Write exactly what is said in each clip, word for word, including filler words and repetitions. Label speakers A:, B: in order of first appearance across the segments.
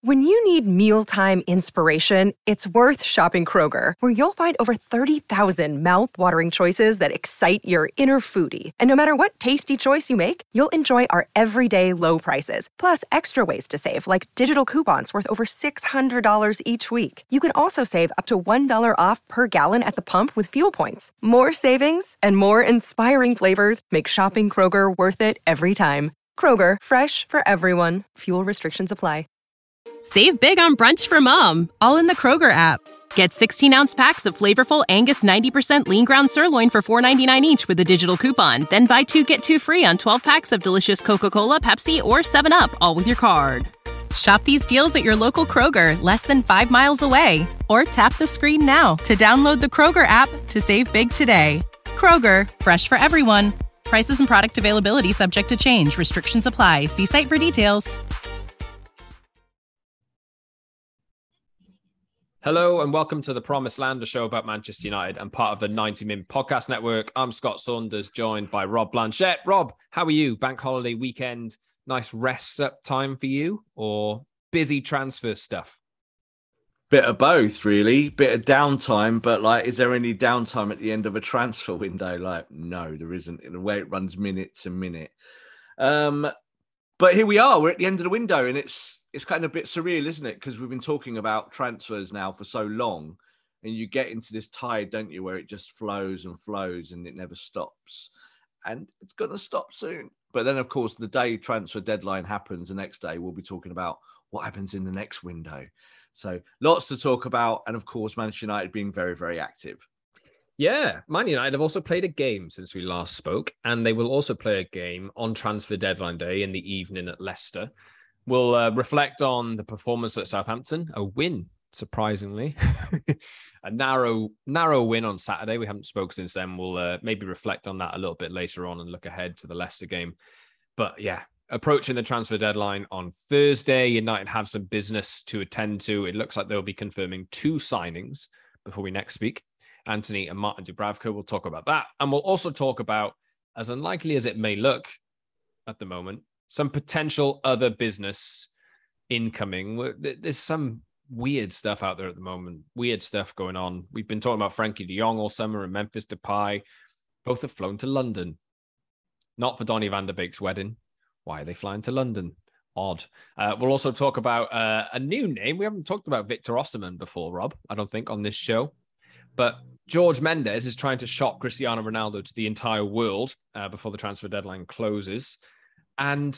A: When you need mealtime inspiration, it's worth shopping Kroger, where you'll find over thirty thousand mouth-watering choices that excite your inner foodie. And no matter what tasty choice you make, you'll enjoy our everyday low prices, plus extra ways to save, like digital coupons worth over six hundred dollars each week. You can also save up to one dollar off per gallon at the pump with fuel points. More savings and more inspiring flavors make shopping Kroger worth it every time. Kroger, fresh for everyone. Fuel restrictions apply.
B: Save big on brunch for mom, all in the Kroger app. Get sixteen-ounce packs of flavorful Angus ninety percent lean ground sirloin for four ninety-nine each with a digital coupon. Then buy two, get two free on twelve packs of delicious Coca-Cola, Pepsi, or seven up, all with your card. Shop these deals at your local Kroger, less than five miles away. Or tap the screen now to download the Kroger app to save big today. Kroger, fresh for everyone. Prices and product availability subject to change. Restrictions apply. See site for details.
C: Hello and welcome to The Promised Land, a show about Manchester United and part of the ninety min Podcast Network. I'm Scott Saunders, joined by Rob Blanchette. Rob, how are you? Bank holiday weekend, nice rest up time for you, or busy transfer stuff?
D: Bit of both, really. Bit of downtime, but like, is there any downtime at the end of a transfer window? Like, no, there isn't. In the way it runs minute to minute. Um, but here we are. We're at the end of the window, and it's it's kind of a bit surreal, isn't it? Because we've been talking about transfers now for so long, and you get into this tide, don't you, where it just flows and flows and it never stops. And it's going to stop soon. But then, of course, the day transfer deadline happens, the next day, we'll be talking about what happens in the next window. So lots to talk about. And, of course, Manchester United being very, very active.
C: Yeah, Man United have also played a game since we last spoke, and they will also play a game on transfer deadline day in the evening at Leicester. We'll uh, reflect on the performance at Southampton, a win, surprisingly. a narrow narrow win on Saturday. We haven't spoken since then. We'll uh, maybe reflect on that a little bit later on and look ahead to the Leicester game. But yeah, approaching the transfer deadline on Thursday, United have some business to attend to. It looks like they'll be confirming two signings before we next speak. Antony and Martin Dubravka. We'll talk about that. And we'll also talk about, as unlikely as it may look at the moment, some potential other business incoming. There's some weird stuff out there at the moment. Weird stuff going on. We've been talking about Frankie de Jong all summer and Memphis Depay. Both have flown to London. Not for Donny van der Beek's wedding. Why are they flying to London? Odd. Uh, we'll also talk about uh, a new name. We haven't talked about Victor Osimhen before, Rob, I don't think, on this show. But George Mendes is trying to shop Cristiano Ronaldo to the entire world uh, before the transfer deadline closes. And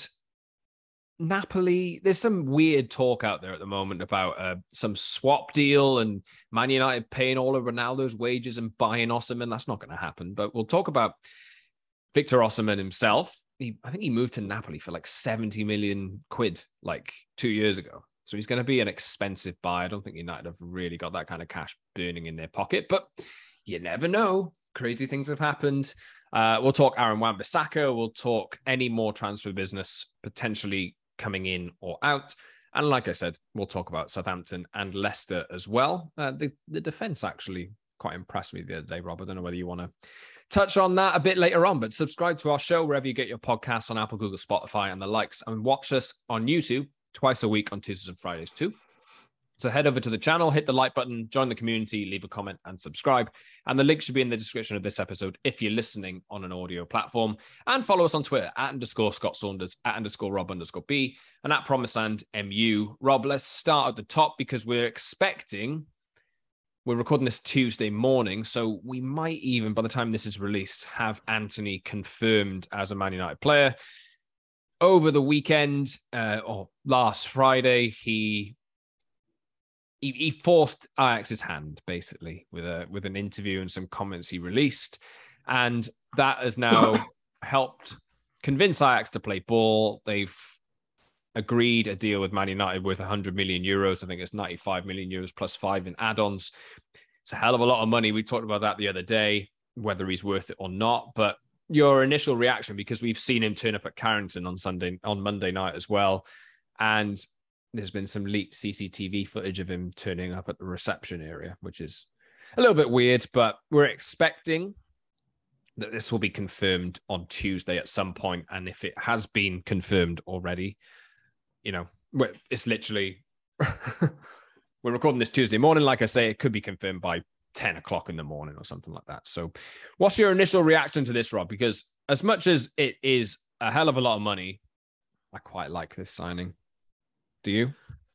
C: Napoli, there's some weird talk out there at the moment about uh, some swap deal and Man United paying all of Ronaldo's wages and buying Osimhen. That's not going to happen. But we'll talk about Victor Osimhen himself. He, I think he moved to Napoli for like seventy million quid like two years ago. So he's going to be an expensive buy. I don't think United have really got that kind of cash burning in their pocket, but you never know. Crazy things have happened. Uh, we'll talk Aaron Wan-Bissaka. We'll talk any more transfer business potentially coming in or out. And like I said, we'll talk about Southampton and Leicester as well. Uh, the, the defense actually quite impressed me the other day, Rob. I don't know whether you want to touch on that a bit later on, but subscribe to our show wherever you get your podcasts on Apple, Google, Spotify, and the likes, and watch us on YouTube twice a week on Tuesdays and Fridays too. So head over to the channel, hit the like button, join the community, leave a comment and subscribe. And the link should be in the description of this episode if you're listening on an audio platform. And follow us on Twitter at underscore Scott Saunders, at underscore Rob underscore B, and at Promisand M U. Rob, let's start at the top because we're expecting, we're recording this Tuesday morning, so we might even, by the time this is released, have Antony confirmed as a Man United player. Over the weekend, uh, or last Friday, he, he he forced Ajax's hand, basically, with a with an interview and some comments he released. And that has now helped convince Ajax to play ball. They've agreed a deal with Man United worth one hundred million euros. I think it's ninety-five million euros plus five in add-ons. It's a hell of a lot of money. We talked about that the other day, whether he's worth it or not. But your initial reaction, because we've seen him turn up at Carrington on Sunday, on Monday night as well. And there's been some leaked C C T V footage of him turning up at the reception area, which is a little bit weird, but we're expecting that this will be confirmed on Tuesday at some point. And if it has been confirmed already, you know, it's literally we're recording this Tuesday morning. Like I say, it could be confirmed by ten o'clock in the morning or something like that. So what's your initial reaction to this, Rob? Because as much as it is a hell of a lot of money, I quite like this signing. Do you?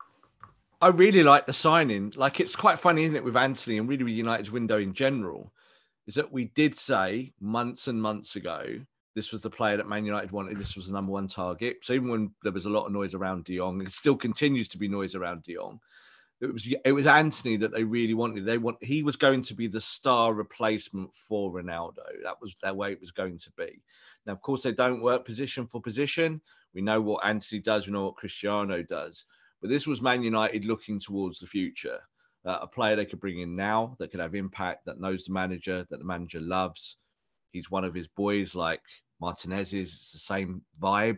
D: I really like the signing. Like, it's quite funny, isn't it, with Antony and really with United's window in general, is that we did say months and months ago, this was the player that Man United wanted. This was the number one target. So even when there was a lot of noise around De Jong, it still continues to be noise around De Jong. It was it was Antony that they really wanted. They want he was going to be the star replacement for Ronaldo. That was the way it was going to be. Now, of course, they don't work position for position. We know what Antony does. We know what Cristiano does. But this was Man United looking towards the future. Uh, a player they could bring in now that could have impact, that knows the manager, that the manager loves. He's one of his boys, like Martinez is. It's the same vibe.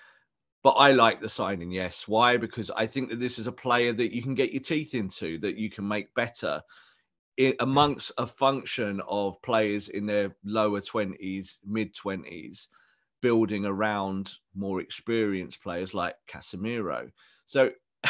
D: But I like the signing, yes. Why? Because I think that this is a player that you can get your teeth into, that you can make better in, amongst a function of players in their lower twenties, mid-twenties, building around more experienced players like Casemiro. So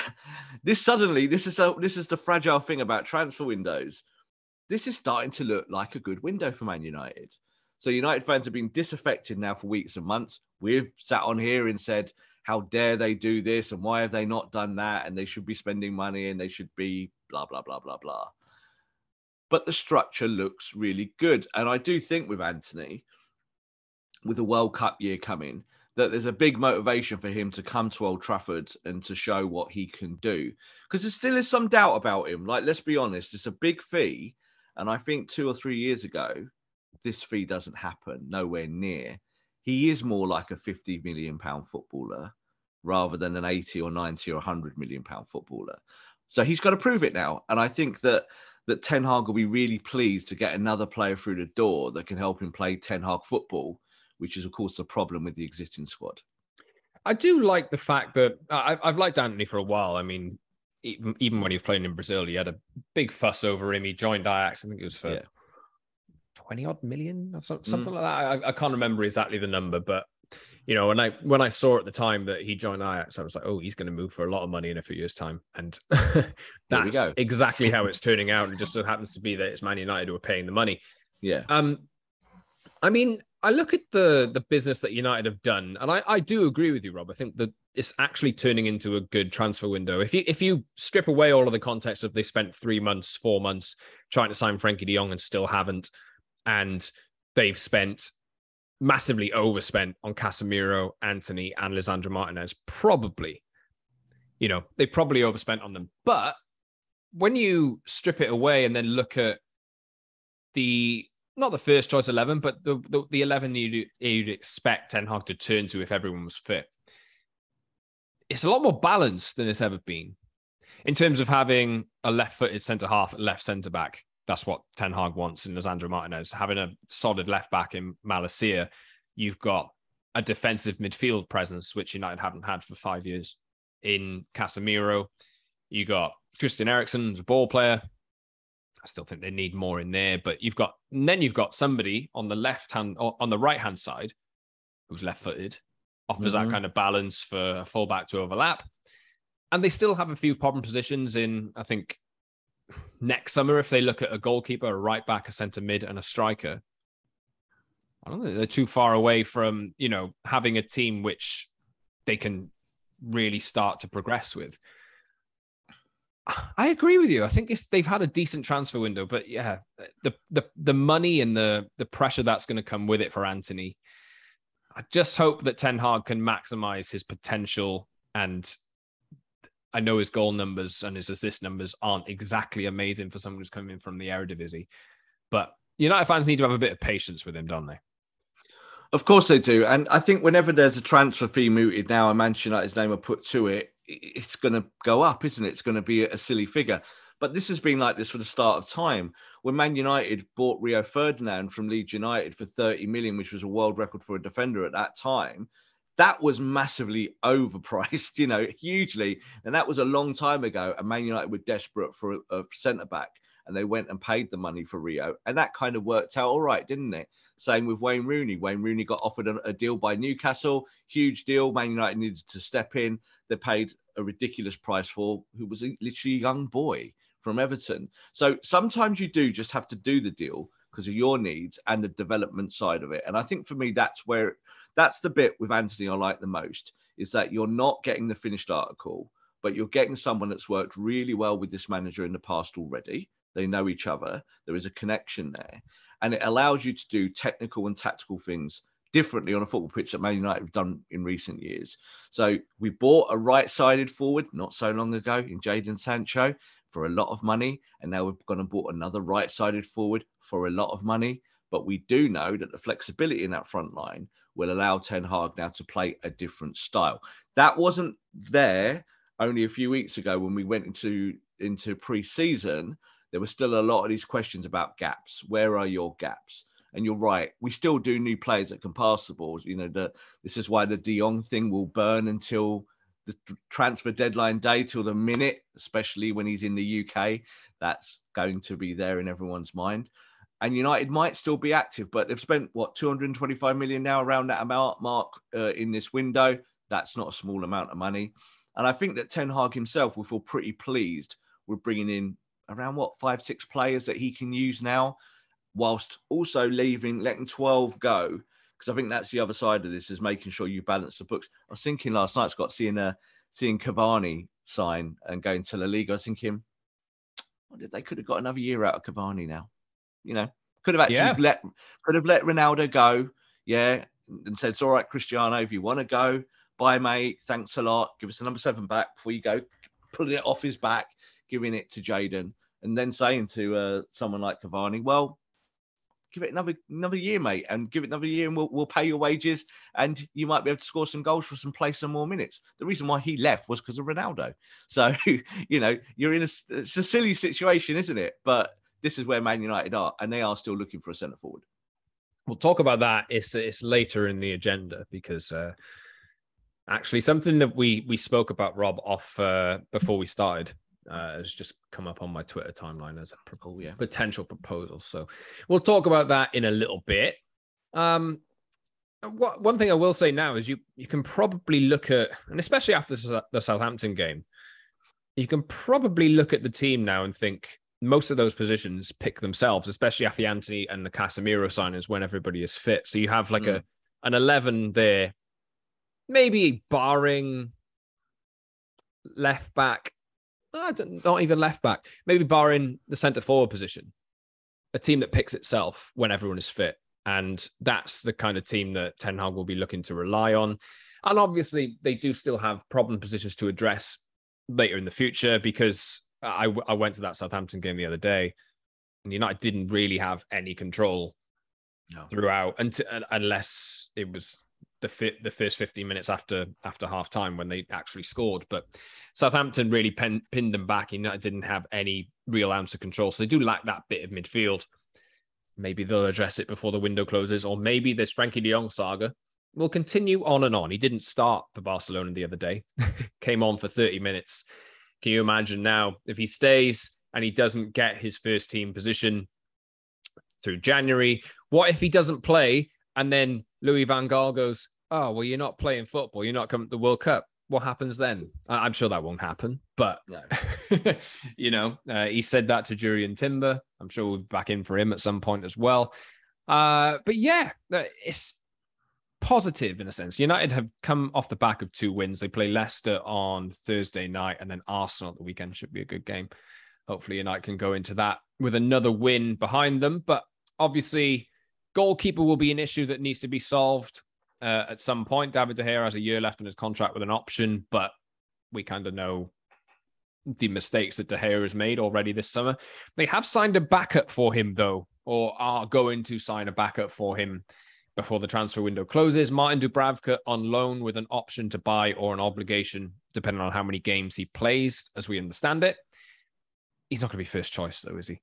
D: this suddenly, this is a, this is the fragile thing about transfer windows. This is starting to look like a good window for Man United. So United fans have been disaffected now for weeks and months. We've sat on here and said, how dare they do this? And why have they not done that? And they should be spending money and they should be blah, blah, blah, blah, blah. But the structure looks really good. And I do think with Antony, with the World Cup year coming, that there's a big motivation for him to come to Old Trafford and to show what he can do. Because there still is some doubt about him. Like, let's be honest, it's a big fee. And I think two or three years ago, this fee doesn't happen, nowhere near. He is more like a fifty million pound footballer rather than an eighty or ninety or one hundred million pound footballer. So he's got to prove it now. And I think that that Ten Hag will be really pleased to get another player through the door that can help him play Ten Hag football, which is, of course, the problem with the existing squad.
C: I do like the fact that I've, I've liked Antony for a while. I mean, even, even when he was playing in Brazil, he had a big fuss over him. He joined Ajax. I think it was for yeah. twenty odd million or something mm. like that. I, I can't remember exactly the number, but you know, when I when I saw at the time that he joined Ajax, I was like, oh, he's going to move for a lot of money in a few years' time. And that's exactly how it's turning out. It just so happens to be that it's Man United who are paying the money.
D: Yeah.
C: Um, I mean, I look at the the business that United have done, and I, I do agree with you, Rob. I think that it's actually turning into a good transfer window. If you if you strip away all of the context of they spent three months, four months trying to sign Frenkie de Jong and still haven't, and they've spent massively overspent on Casemiro, Antony, and Lisandro Martinez. Probably, you know, they probably overspent on them. But when you strip it away and then look at the not the first choice eleven, but the the, the eleven you'd, you'd expect Ten Hag to turn to if everyone was fit, it's a lot more balanced than it's ever been in terms of having a left-footed centre half and left centre back. That's what Ten Hag wants in Lisandro Martinez. Having a solid left back in Malacia, you've got a defensive midfield presence, which United haven't had for five years. In Casemiro, you got Christian Eriksen as a ball player. I still think they need more in there, but you've got, and then you've got somebody on the left hand, on the right hand side, who's left footed, offers mm-hmm. that kind of balance for a fullback to overlap. And they still have a few problem positions in, I think, next summer, if they look at a goalkeeper, a right back, a centre mid, and a striker, I don't think they're too far away from, you know, having a team which they can really start to progress with. I agree with you. I think it's, they've had a decent transfer window, but yeah, the the the money and the the pressure that's going to come with it for Antony. I just hope that Ten Hag can maximize his potential, and I know his goal numbers and his assist numbers aren't exactly amazing for someone who's coming from the Eredivisie, but United fans need to have a bit of patience with him, don't they?
D: Of course they do. And I think whenever there's a transfer fee mooted now and Manchester United's name are put to it, it's going to go up, isn't it? It's going to be a silly figure. But this has been like this for the start of time. When Man United bought Rio Ferdinand from Leeds United for thirty million, which was a world record for a defender at that time, that was massively overpriced, you know, hugely. And that was a long time ago. And Man United were desperate for a, a centre-back. And they went and paid the money for Rio. And that kind of worked out all right, didn't it? Same with Wayne Rooney. Wayne Rooney got offered a, a deal by Newcastle. Huge deal. Man United needed to step in. they paid a ridiculous price for, who was a, literally a young boy from Everton. So sometimes you do just have to do the deal because of your needs and the development side of it. And I think for me, that's where, that's the bit with Anthony I like the most, is that you're not getting the finished article, but you're getting someone that's worked really well with this manager in the past already. They know each other. There is a connection there. And it allows you to do technical and tactical things differently on a football pitch that Man United have done in recent years. So we bought a right-sided forward not so long ago in Jadon Sancho for a lot of money. And now we've gone and bought another right-sided forward for a lot of money. But we do know that the flexibility in that front line will allow Ten Hag now to play a different style. That wasn't there only a few weeks ago when we went into, into pre-season. There were still a lot of these questions about gaps. Where are your gaps? And you're right. We still do need players that can pass the ball. You know, the, this is why the De Jong thing will burn until the transfer deadline day, till the minute, especially when he's in the U K. That's going to be there in everyone's mind. And United might still be active, but they've spent, what, two hundred twenty-five million now, around that amount mark uh, in this window. That's not a small amount of money. And I think that Ten Hag himself will feel pretty pleased with bringing in around, what, five, six players that he can use now, whilst also leaving, letting twelve go. Because I think that's the other side of this, is making sure you balance the books. I was thinking last night, Scott, seeing uh, seeing Cavani sign and going to La Liga, I was thinking, what if they could have got another year out of Cavani now? You know, could have actually yeah. let could have let Ronaldo go, yeah, and said, it's all right, Cristiano, if you want to go, bye, mate, thanks a lot, give us the number seven back before you go, pulling it off his back, giving it to Jadon, and then saying to uh, someone like Cavani, well, give it another another year, mate, and give it another year, and we'll we'll pay your wages, and you might be able to score some goals for us and play some more minutes. The reason why he left was because of Ronaldo. So, you know, you're in a it's a silly situation, isn't it? But this is where Man United are, and they are still looking for a centre forward.
C: We'll talk about that. It's it's later in the agenda, because uh, actually something that we we spoke about, Rob, off uh, before we started. Uh, it's just come up on my Twitter timeline as a proposal, yeah. potential proposal. So we'll talk about that in a little bit. Um, what, one thing I will say now is you you can probably look at, and especially after the Southampton game, you can probably look at the team now and think most of those positions pick themselves, especially after the Antony and the Casemiro signings when everybody is fit. So you have like mm. a an eleven there, maybe barring left back. Not even left back, maybe barring the centre forward position, a team that picks itself when everyone is fit. And that's the kind of team that Ten Hag will be looking to rely on. And obviously they do still have problem positions to address later in the future, because I, I went to that Southampton game the other day and United didn't really have any control no. throughout, until, unless it was the fit, the first fifteen minutes after after half time when they actually scored. But Southampton really pen, pinned them back. United didn't have any real ounce of control. So they do lack that bit of midfield. Maybe they'll address it before the window closes, or maybe this Frankie de Jong saga will continue on and on. He didn't start for Barcelona the other day. Came on for thirty minutes. Can you imagine now if he stays and he doesn't get his first team position through January? What if he doesn't play and then Louis van Gaal goes, oh, well, you're not playing football, you're not coming to the World Cup? What happens then? I'm sure that won't happen, but no. you know, uh, he said that to Jurriën Timber. I'm sure we'll be back in for him at some point as well. Uh, but yeah, it's positive in a sense. United have come off the back of two wins. They play Leicester on Thursday night, and then Arsenal at the weekend. Should be a good game. Hopefully United can go into that with another win behind them. But obviously, goalkeeper will be an issue that needs to be solved uh, at some point. David De Gea has a year left on his contract with an option, but we kind of know the mistakes that De Gea has made already this summer. They have signed a backup for him, though, or are going to sign a backup for him before the transfer window closes. Martin Dubravka on loan with an option to buy or an obligation, depending on how many games he plays, as we understand it. He's not going to be first choice, though, is he?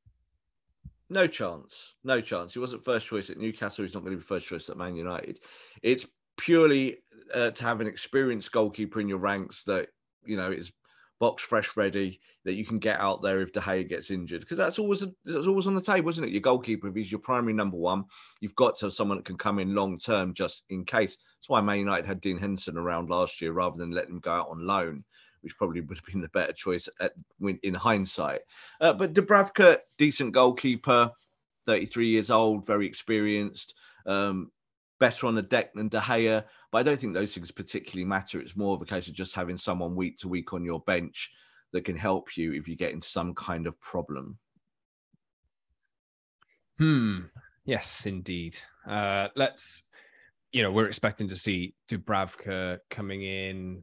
D: No chance. No chance. He wasn't first choice at Newcastle. He's not going to be first choice at Man United. It's purely uh, to have an experienced goalkeeper in your ranks that, you know, is box fresh ready, that you can get out there if De Gea gets injured, because that's always that's always on the table, isn't it? Your goalkeeper, if he's your primary number one, you've got to have someone that can come in long term just in case. That's why Man United had Dean Henderson around last year rather than letting him go out on loan, which probably would have been the better choice at, in hindsight. Uh, but Dubravka, decent goalkeeper, thirty-three years old, very experienced, um, better on the deck than De Gea. But I don't think those things particularly matter. It's more of a case of just having someone week to week on your bench that can help you if you get into some kind of problem.
C: Hmm. Yes, indeed. Uh, let's, you know, we're expecting to see Dubravka coming in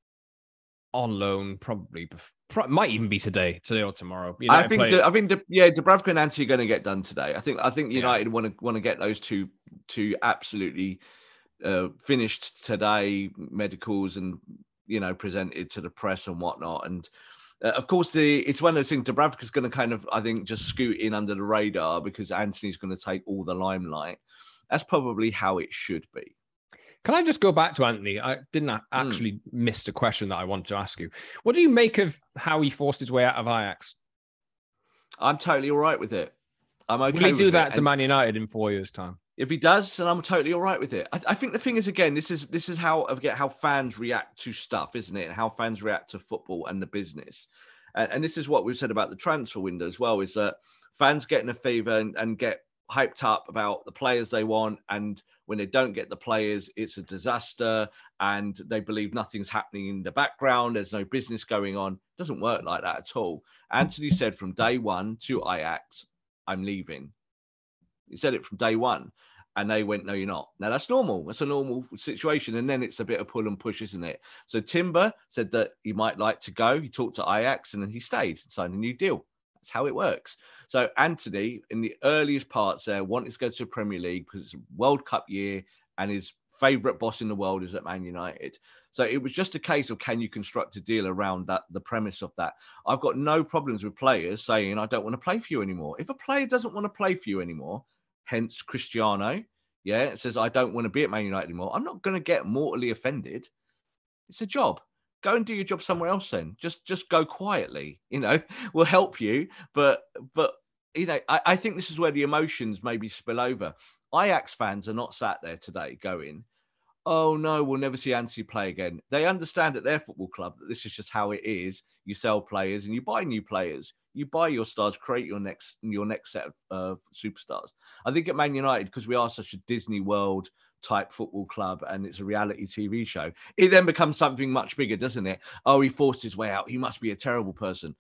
C: on loan, probably, pro- might even be today, today or tomorrow. United
D: I think,
C: play-
D: De, I think, De, yeah, Dubravka and Antony are going to get done today. I think, I think United
C: Yeah.
D: want to want to get those two, two absolutely uh, finished today, medicals, and you know, presented to the press and whatnot. And uh, of course, the it's one of those things. Dubravka's going to kind of, I think, just scoot in under the radar because Antony's going to take all the limelight. That's probably how it should be.
C: Can I just go back to Antony? I didn't actually mm. miss a question that I wanted to ask you. What do you make of how he forced his way out of Ajax?
D: I'm totally all right with it. I'm okay.
C: Will he do
D: with
C: that
D: it.
C: to Man United in four years' time?
D: If he does, then I'm totally all right with it. I, I think the thing is, again, this is this is how I get how fans react to stuff, isn't it? And how fans react to football and the business. And, and this is what we've said about the transfer window as well, is that fans get in a fever and, and get hyped up about the players they want, and when they don't get the players, it's a disaster, and they believe nothing's happening in the background, there's no business going on. It doesn't work like that at all. Antony said from day one to Ajax, I'm leaving. He said it from day one, and they went, no, you're not. Now that's normal. That's a normal situation, and then it's a bit of pull and push, isn't it? So Timber said that he might like to go. He talked to Ajax, and then he stayed, signed a new deal. That's how it works. So Antony, in the earliest parts there, wanted to go to the Premier League because it's a World Cup year and his favourite boss in the world is at Man United. So it was just a case of, can you construct a deal around that, the premise of that? I've got no problems with players saying, I don't want to play for you anymore. If a player doesn't want to play for you anymore, hence Cristiano, yeah, it says, I don't want to be at Man United anymore, I'm not going to get mortally offended. It's a job. Go and do your job somewhere else then. Just just go quietly, you know, we'll help you. But, but you know, I, I think this is where the emotions maybe spill over. Ajax fans are not sat there today going, oh, no, we'll never see Antony play again. They understand at their football club that this is just how it is. You sell players and you buy new players. You buy your stars, create your next your next set of uh, superstars. I think at Man United, because we are such a Disney World type football club and it's a reality T V show, it then becomes something much bigger, doesn't it? Oh, he forced his way out. He must be a terrible person.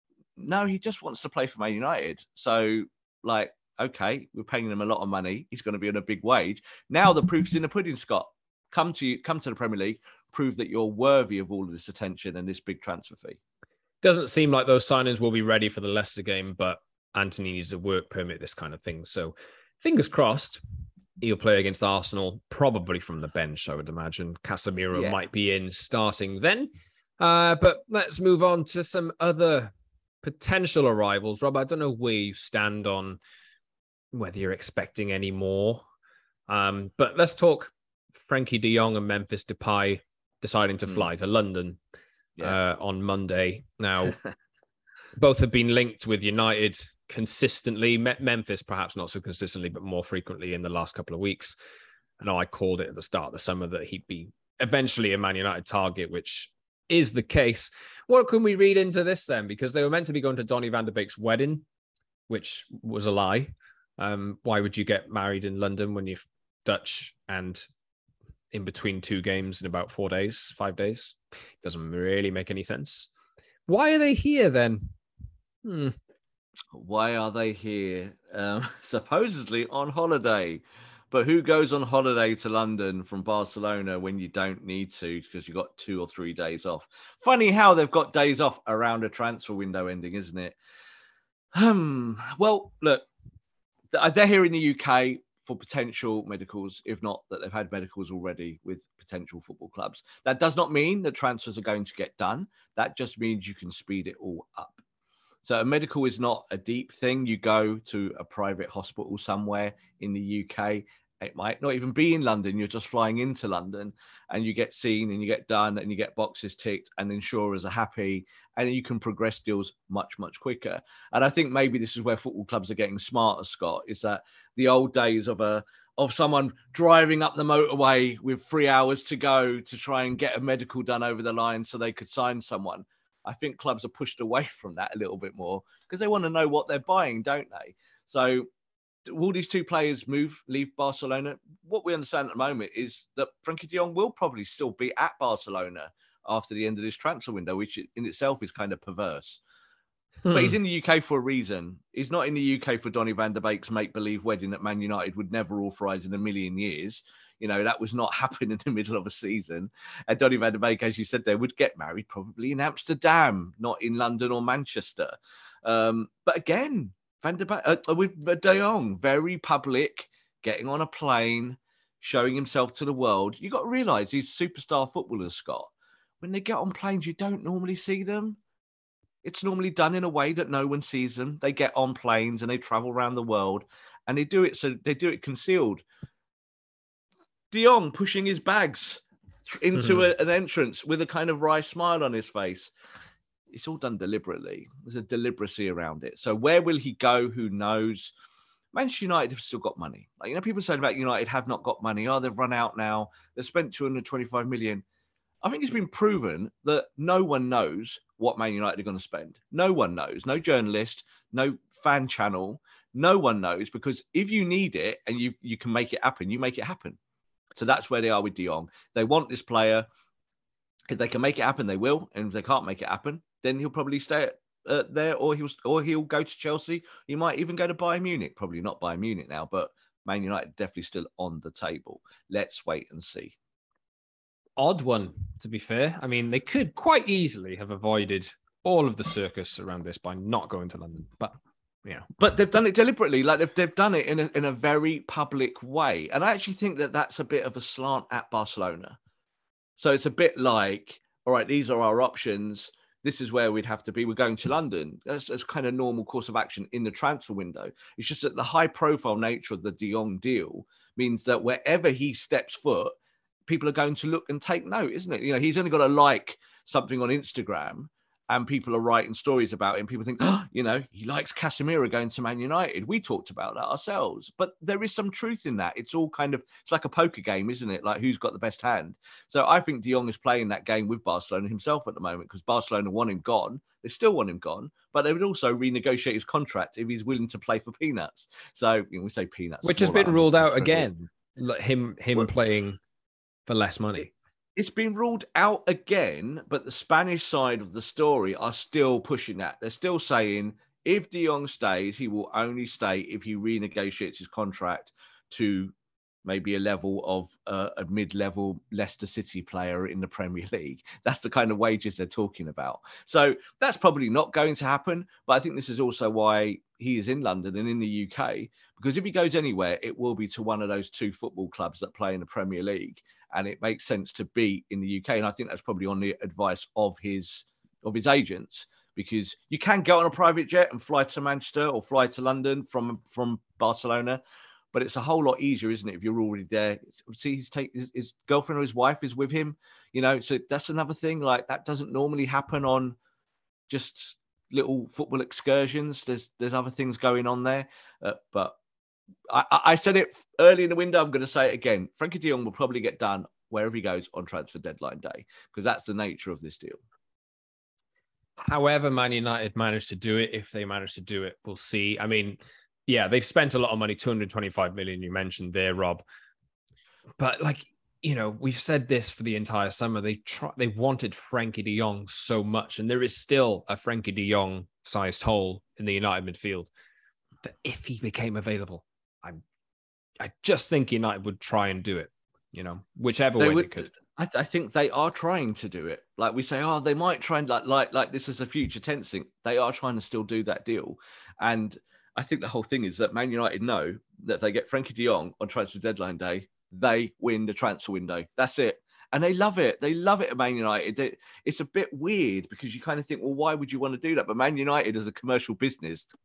D: No, he just wants to play for Man United. So, like, okay, we're paying him a lot of money. He's going to be on a big wage. Now the proof's in the pudding, Scott. Come to you, come to the Premier League, prove that you're worthy of all of this attention and this big transfer fee.
C: Doesn't seem like those signings will be ready for the Leicester game, but Antony needs a work permit, this kind of thing. So fingers crossed, he'll play against Arsenal, probably from the bench, I would imagine. Casemiro yeah. might be in starting then. Uh, but let's move on to some other potential arrivals. Rob, I don't know where you stand on whether you're expecting any more. Um, but let's talk Frankie de Jong and Memphis Depay deciding to fly mm. to London. Yeah. Uh, on Monday. Now, both have been linked with United consistently. Me- Memphis, perhaps not so consistently, but more frequently in the last couple of weeks. I know I called it at the start of the summer that he'd be eventually a Man United target, which is the case. What can we read into this then? Because they were meant to be going to Donny van de Beek's wedding, which was a lie. Um, why would you get married in London when you're Dutch and in between two games in about four days, five days? Doesn't really make any sense. Why are they here then? Hmm.
D: Why are they here? Um, supposedly on holiday. But who goes on holiday to London from Barcelona when you don't need to because you've got two or three days off? Funny how they've got days off around a transfer window ending, isn't it? Um, well, look, they're here in the U K for potential medicals, if not that they've had medicals already with potential football clubs. That does not mean that transfers are going to get done. That just means you can speed it all up. So a medical is not a deep thing. You go to a private hospital somewhere in the U K It might not even be in London. You're just flying into London and you get seen and you get done and you get boxes ticked and insurers are happy and you can progress deals much, much quicker. And I think maybe this is where football clubs are getting smarter, Scott, is that the old days of a of someone driving up the motorway with three hours to go to try and get a medical done over the line so they could sign someone. I think clubs are pushed away from that a little bit more because they want to know what they're buying, don't they? So will these two players move, leave Barcelona? What we understand at the moment is that Frenkie de Jong will probably still be at Barcelona after the end of this transfer window, which in itself is kind of perverse. Hmm. But he's in the U K for a reason. He's not in the U K for Donny van der Beek's make-believe wedding that Man United would never authorise in a million years. You know, that was not happening in the middle of a season. And Donny van der Beek, as you said there, would get married probably in Amsterdam, not in London or Manchester. Um, but again, Van der Beek, uh, with De Jong, very public, getting on a plane, showing himself to the world. You got to realise these superstar footballers, Scott, when they get on planes, you don't normally see them. It's normally done in a way that no one sees them. They get on planes and they travel around the world, and they do it so they do it concealed. De Jong pushing his bags into mm-hmm. a, an entrance with a kind of wry smile on his face. It's all done deliberately. There's a deliberacy around it. So where will he go? Who knows? Manchester United have still got money. Like, you know, people saying about United have not got money. Oh, they've run out now. They've spent two hundred twenty-five million. I think it's been proven that no one knows what Man United are going to spend. No one knows. No journalist, no fan channel. No one knows, because if you need it and you, you can make it happen, you make it happen. So that's where they are with De Jong. They want this player. If they can make it happen, they will. And if they can't make it happen, then he'll probably stay at, uh, there, or he'll or he'll go to Chelsea. He might even go to Bayern Munich. Probably not Bayern Munich now, but Man United definitely still on the table. Let's wait and see.
C: Odd one, to be fair. I mean, they could quite easily have avoided all of the circus around this by not going to London, but yeah.
D: But they've done it deliberately. Like they've they've done it in a in a very public way, and I actually think that that's a bit of a slant at Barcelona. So it's a bit like, all right, these are our options. This is where we'd have to be. We're going to London. That's, that's kind of normal course of action in the transfer window. It's just that the high-profile nature of the De Jong deal means that wherever he steps foot, people are going to look and take note, isn't it? You know, he's only got to like something on Instagram and people are writing stories about him. People think, oh, you know, he likes Casemiro going to Man United. We talked about that ourselves. But there is some truth in that. It's all kind of, it's like a poker game, isn't it? Like who's got the best hand? So I think De Jong is playing that game with Barcelona himself at the moment, because Barcelona want him gone. They still want him gone, but they would also renegotiate his contract if he's willing to play for peanuts. So you know, we say peanuts.
C: Which has been like ruled out again, like him, him well, playing for less money.
D: It's been ruled out again, but the Spanish side of the story are still pushing that. They're still saying if De Jong stays, he will only stay if he renegotiates his contract to maybe a level of uh, a mid-level Leicester City player in the Premier League. That's the kind of wages they're talking about. So that's probably not going to happen. But I think this is also why he is in London and in the U K, because if he goes anywhere, it will be to one of those two football clubs that play in the Premier League. And it makes sense to be in the U K. And I think that's probably on the advice of his of his agents, because you can go on a private jet and fly to Manchester or fly to London from, from Barcelona. But it's a whole lot easier, isn't it, if you're already there? See, his, take, his, his girlfriend or his wife is with him, you know, so that's another thing. Like, that doesn't normally happen on just little football excursions. There's there's other things going on there. Uh, but I, I said it early in the window. I'm going to say it again. Frenkie de Jong will probably get done wherever he goes on transfer deadline day, because that's the nature of this deal.
C: However Man United managed to do it, if they manage to do it, we'll see. I mean, yeah, they've spent a lot of money, two hundred twenty-five million, you mentioned there, Rob. But like, you know, we've said this for the entire summer. They try, they wanted Frenkie de Jong so much, and there is still a Frenkie de Jong sized hole in the United midfield that if he became available, I'm, I just think United would try and do it, you know, whichever
D: they
C: way
D: would,
C: they could.
D: I, th- I think they are trying to do it. Like we say, oh, they might try and like, like, like this is a future tense thing. They are trying to still do that deal. And I think the whole thing is that Man United know that if they get Frenkie de Jong on transfer deadline day, they win the transfer window. That's it. And they love it. They love it at Man United. They, it's a bit weird because you kind of think, well, why would you want to do that? But Man United as a commercial business,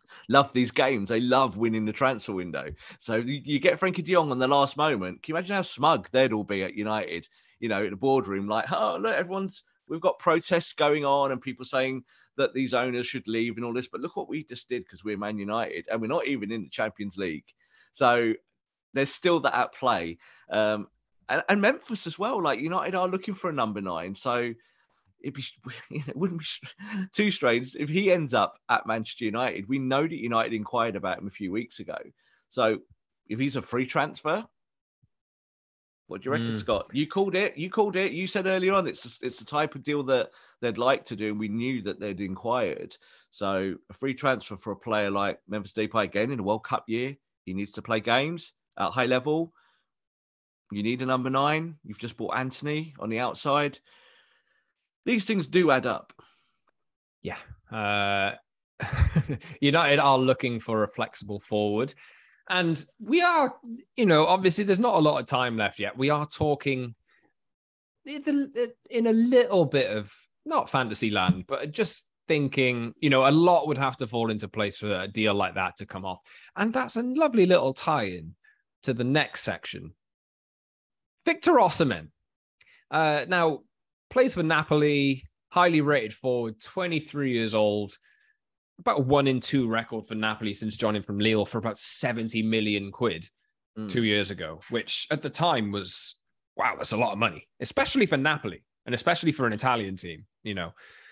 D: love these games. They love winning the transfer window. So you, you get Frankie de Jong on the last moment. Can you imagine how smug they'd all be at United, you know, in the boardroom? Like, oh, look, everyone's, we've got protests going on and people saying that these owners should leave and all this. But look what we just did because we're Man United and we're not even in the Champions League. So there's still that at play. Um, and, and Memphis as well. Like, United are looking for a number nine. So it'd be, it wouldn't be too strange if he ends up at Manchester United. We know that United inquired about him a few weeks ago. So if he's a free transfer, what do you reckon, mm. Scott? You called it. You called it. You said earlier on it's it's the type of deal that they'd like to do, and we knew that they'd inquired. So a free transfer for a player like Memphis Depay again in a World Cup year, he needs to play games at high level. You need a number nine. You've just bought Anthony on the outside. These things do add up.
C: Yeah. Uh, United are looking for a flexible forward. And we are, you know, obviously there's not a lot of time left yet. We are talking in a little bit of, not fantasy land, but just thinking, you know, a lot would have to fall into place for a deal like that to come off. And that's a lovely little tie-in to the next section. Victor Osimhen. Uh, now, plays for Napoli, highly rated forward, twenty-three years old, about a one in two record for Napoli since joining from Lille for about seventy million quid mm. two years ago, which at the time was, wow, that's a lot of money, especially for Napoli and especially for an Italian team, you know.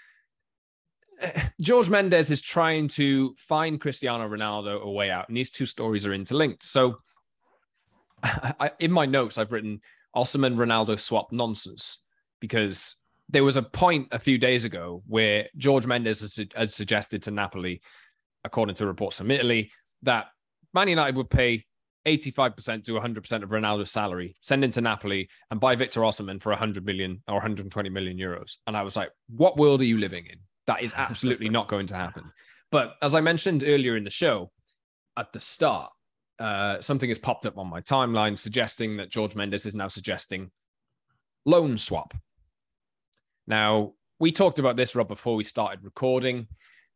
C: George Mendes is trying to find Cristiano Ronaldo a way out, and these two stories are interlinked. So I, in my notes, I've written Osimhen Ronaldo swap nonsense, because there was a point a few days ago where George Mendes had suggested to Napoli, according to reports from Italy, that Man United would pay eighty-five percent to one hundred percent of Ronaldo's salary, send him to Napoli and buy Victor Osimhen for one hundred million or one hundred twenty million euros. And I was like, what world are you living in? That is absolutely not going to happen. But as I mentioned earlier in the show, at the start, uh, something has popped up on my timeline suggesting that George Mendes is now suggesting loan swap. Now, we talked about this, Rob, before we started recording.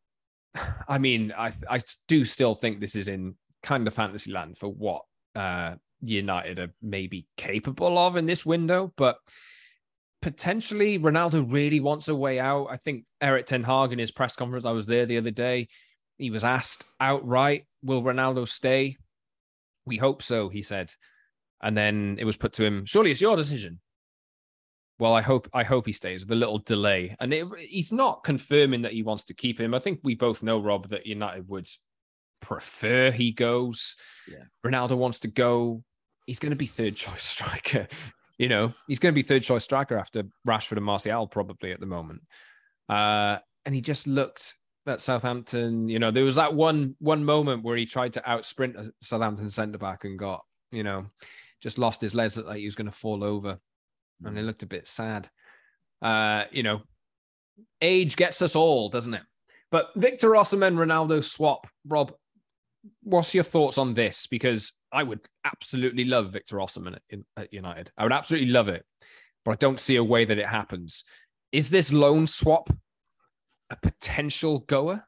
C: I mean, I I do still think this is in kind of fantasy land for what uh, United are maybe capable of in this window, but potentially Ronaldo really wants a way out. I think Erik ten Hag in his press conference, I was there the other day, he was asked outright, will Ronaldo stay? We hope so, he said. And then it was put to him, surely it's your decision. Well, I hope I hope he stays with a little delay. And it, he's not confirming that he wants to keep him. I think we both know, Rob, that United would prefer he goes. Yeah. Ronaldo wants to go. He's going to be third choice striker. You know, he's going to be third choice striker after Rashford and Martial probably at the moment. Uh, and he just looked at Southampton. You know, there was that one one moment where he tried to out sprint a Southampton centre back and got, you know, just lost his legs, like he was going to fall over. And it looked a bit sad. Uh, you know, age gets us all, doesn't it? But Victor Osimhen, Ronaldo swap. Rob, what's your thoughts on this? Because I would absolutely love Victor Osimhen at, at United. I would absolutely love it. But I don't see a way that it happens. Is this loan swap a potential goer?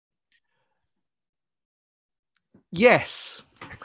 D: Yes.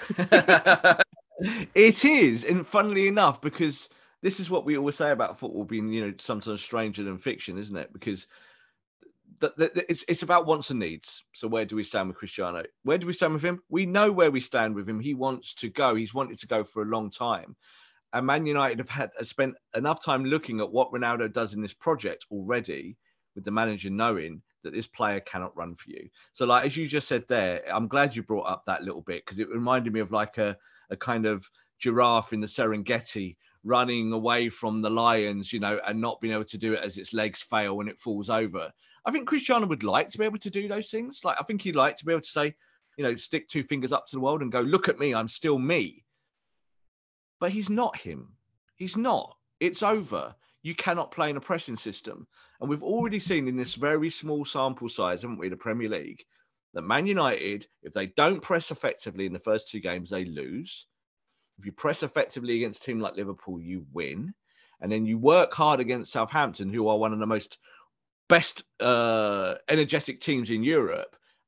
D: It is. And funnily enough, because this is what we always say about football being, you know, sometimes stranger than fiction, isn't it? Because the, the, it's it's about wants and needs. So where do we stand with Cristiano? Where do we stand with him? We know where we stand with him. He wants to go. He's wanted to go for a long time. And Man United have had have spent enough time looking at what Ronaldo does in this project already, with the manager knowing that this player cannot run for you. So, like, as you just said there, I'm glad you brought up that little bit, because it reminded me of like a, a kind of giraffe in the Serengeti running away from the lions, you know, and not being able to do it as its legs fail when it falls over. I think Cristiano would like to be able to do those things. Like, I think he'd like to be able to say, you know, stick two fingers up to the world and go, look at me, I'm still me. But he's not him. He's not. It's over. You cannot play in a pressing system. And we've already seen in this very small sample size, haven't we, the Premier League, that Man United, if they don't press effectively in the first two games, they lose. If you press effectively against a team like Liverpool, you win. And then you work hard against Southampton, who are one of the most best uh, energetic teams in Europe,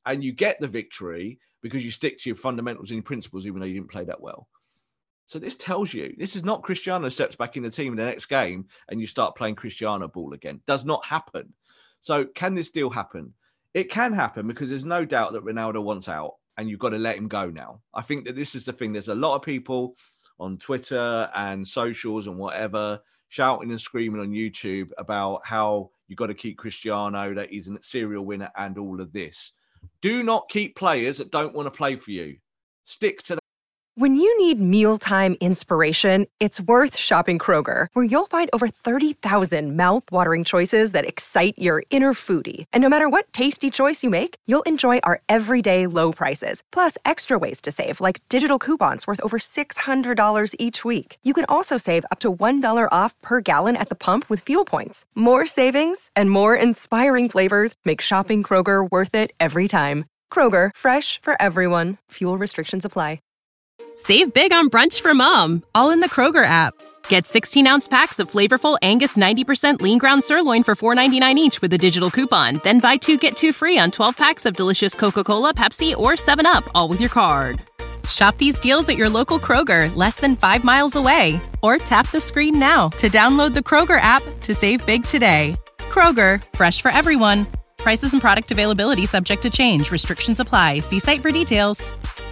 D: and you get the victory because you stick to your fundamentals and your principles, even though you didn't play that well. So this tells you, this is not Cristiano steps back in the team in the next game and you start playing Cristiano ball again. Does not happen. So can this deal happen? It can happen because there's no doubt that Ronaldo wants out and you've got to let him go now. I think that this is the thing. There's a lot of people on Twitter and socials and whatever shouting and screaming on YouTube about how you've got to keep Cristiano, that he's a serial winner and all of this. Do not keep players that don't want to play for you. Stick to that.
A: When you need mealtime inspiration, it's worth shopping Kroger, where you'll find over thirty thousand mouth-watering choices that excite your inner foodie. And no matter what tasty choice you make, you'll enjoy our everyday low prices, plus extra ways to save, like digital coupons worth over six hundred dollars each week. You can also save up to one dollar off per gallon at the pump with fuel points. More savings and more inspiring flavors make shopping Kroger worth it every time. Kroger, fresh for everyone. Fuel restrictions apply.
B: Save big on brunch for mom, all in the Kroger app. Get sixteen-ounce packs of flavorful Angus ninety percent lean ground sirloin for four ninety-nine each with a digital coupon. Then buy two, get two free on twelve packs of delicious Coca-Cola, Pepsi, or seven up, all with your card. Shop these deals at your local Kroger, less than five miles away. Or tap the screen now to download the Kroger app to save big today. Kroger, fresh for everyone. Prices and product availability subject to change. Restrictions apply. See site for details.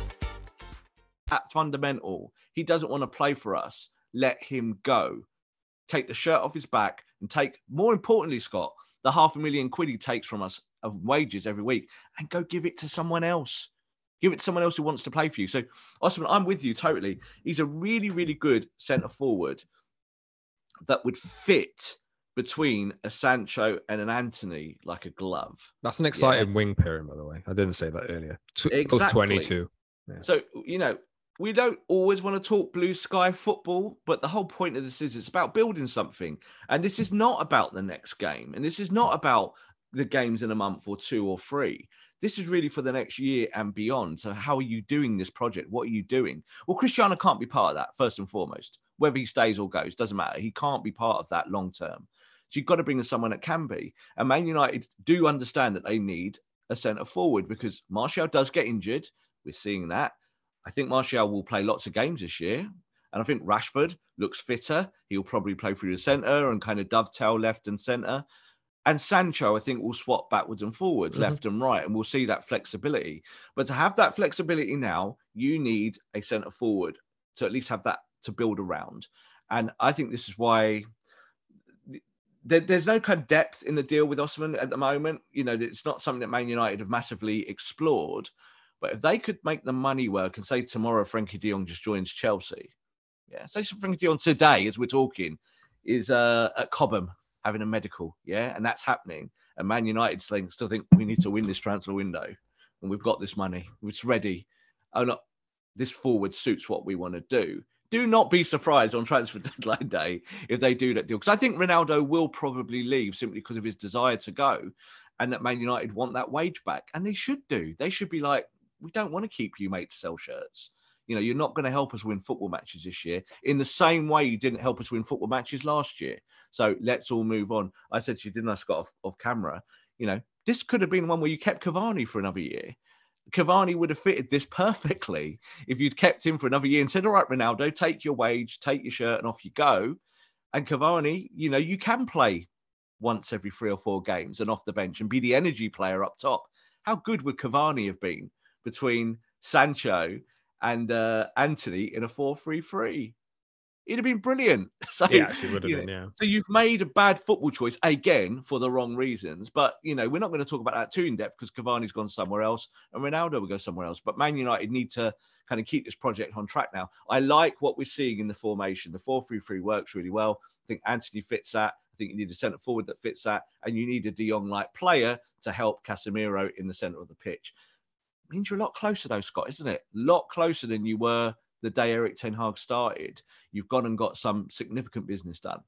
D: That's fundamental. He doesn't want to play for us. Let him go. Take the shirt off his back and take, more importantly, Scott, the half a million quid he takes from us of wages every week and go give it to someone else. Give it to someone else who wants to play for you. So, Osman, I'm with you totally. He's a really, really good centre forward that would fit between a Sancho and an Antony like a glove.
C: That's an exciting
D: yeah.
C: wing pairing, by the way. I didn't say that earlier.
D: Exactly.
C: Both twenty-two. Yeah.
D: So, you know, we don't always want to talk blue sky football, but the whole point of this is it's about building something. And this is not about the next game. And this is not about the games in a month or two or three. This is really for the next year and beyond. So how are you doing this project? What are you doing? Well, Cristiano can't be part of that, first and foremost. Whether he stays or goes, doesn't matter. He can't be part of that long term. So you've got to bring in someone that can be. And Man United do understand that they need a centre forward because Martial does get injured. We're seeing that. I think Martial will play lots of games this year. And I think Rashford looks fitter. He'll probably play through the centre and kind of dovetail left and centre. And Sancho, I think, will swap backwards and forwards, mm-hmm. left and right. And we'll see that flexibility. But to have that flexibility now, you need a centre forward to at least have that to build around. And I think this is why there, there's no kind of depth in the deal with Osman at the moment. You know, it's not something that Man United have massively explored. But if they could make the money work and say tomorrow Frenkie de Jong just joins Chelsea, yeah, say Frenkie de Jong today, as we're talking, is uh, at Cobham having a medical, yeah, and that's happening. And Man United still think, still think we need to win this transfer window, and we've got this money, it's ready. Oh no, this forward suits what we want to do. Do not be surprised on transfer deadline day if they do that deal, because I think Ronaldo will probably leave simply because of his desire to go, and that Man United want that wage back, and they should do. They should be like, we don't want to keep you, mate, to sell shirts. You know, you're not going to help us win football matches this year in the same way you didn't help us win football matches last year. So let's all move on. I said to you, didn't I, Scott, off, off camera, you know, this could have been one where you kept Cavani for another year. Cavani would have fitted this perfectly if you'd kept him for another year and said, all right, Ronaldo, take your wage, take your shirt and off you go. And Cavani, you know, you can play once every three or four games and off the bench and be the energy player up top. How good would Cavani have been between Sancho and uh, Antony in a four three three? It'd have been brilliant. So,
C: yeah, actually would have been,
D: know,
C: yeah.
D: So you've made a bad football choice, again, for the wrong reasons. But, you know, we're not going to talk about that too in depth because Cavani's gone somewhere else and Ronaldo will go somewhere else. But Man United need to kind of keep this project on track now. I like what we're seeing in the formation. The four three three works really well. I think Antony fits that. I think you need a centre forward that fits that. And you need a De Jong-like player to help Casemiro in the centre of the pitch. Means you're a lot closer though, Scott, isn't it? A lot closer than you were the day Erik ten Hag started. You've gone and got some significant business done.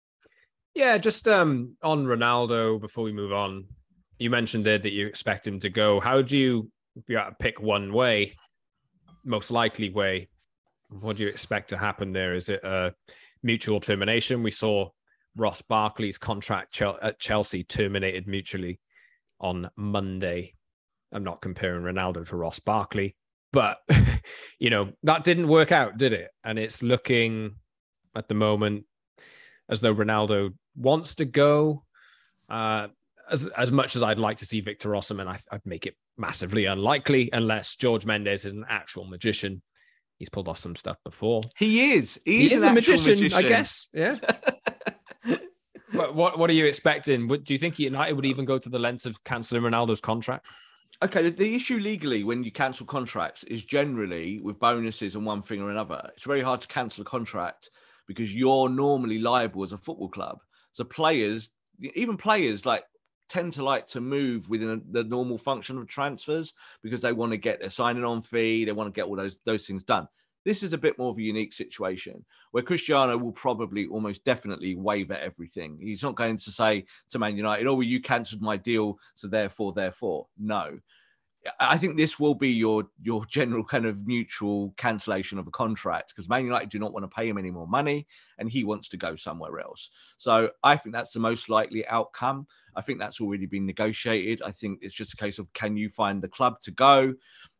C: Yeah, just um, on Ronaldo, before we move on, you mentioned there that you expect him to go. How do you, if you had to pick one way, most likely way, what do you expect to happen there? Is it a mutual termination? We saw Ross Barkley's contract at Chelsea terminated mutually on Monday. I'm not comparing Ronaldo to Ross Barkley, but, you know, that didn't work out, did it? And it's looking at the moment as though Ronaldo wants to go. Uh, as, as much as I'd like to see Victor Osimhen, I, I'd make it massively unlikely unless George Mendes is an actual magician. He's pulled off some stuff before.
D: He is. He,
C: he
D: is,
C: is a magician, magician, I guess. Yeah. But what what are you expecting? Do you think United would even go to the lengths of cancelling Ronaldo's contract?
D: Okay, the, the issue legally when you cancel contracts is generally with bonuses and one thing or another. It's very hard to cancel a contract because you're normally liable as a football club. So players, even players like tend to like to move within the normal function of transfers because they want to get their signing on fee. They want to get all those, those things done. This is a bit more of a unique situation where Cristiano will probably almost definitely waiver everything. He's not going to say to Man United, oh, well, you cancelled my deal, so therefore, therefore. No. I think this will be your, your general kind of mutual cancellation of a contract because Man United do not want to pay him any more money and he wants to go somewhere else. So I think that's the most likely outcome. I think that's already been negotiated. I think it's just a case of, can you find the club to go?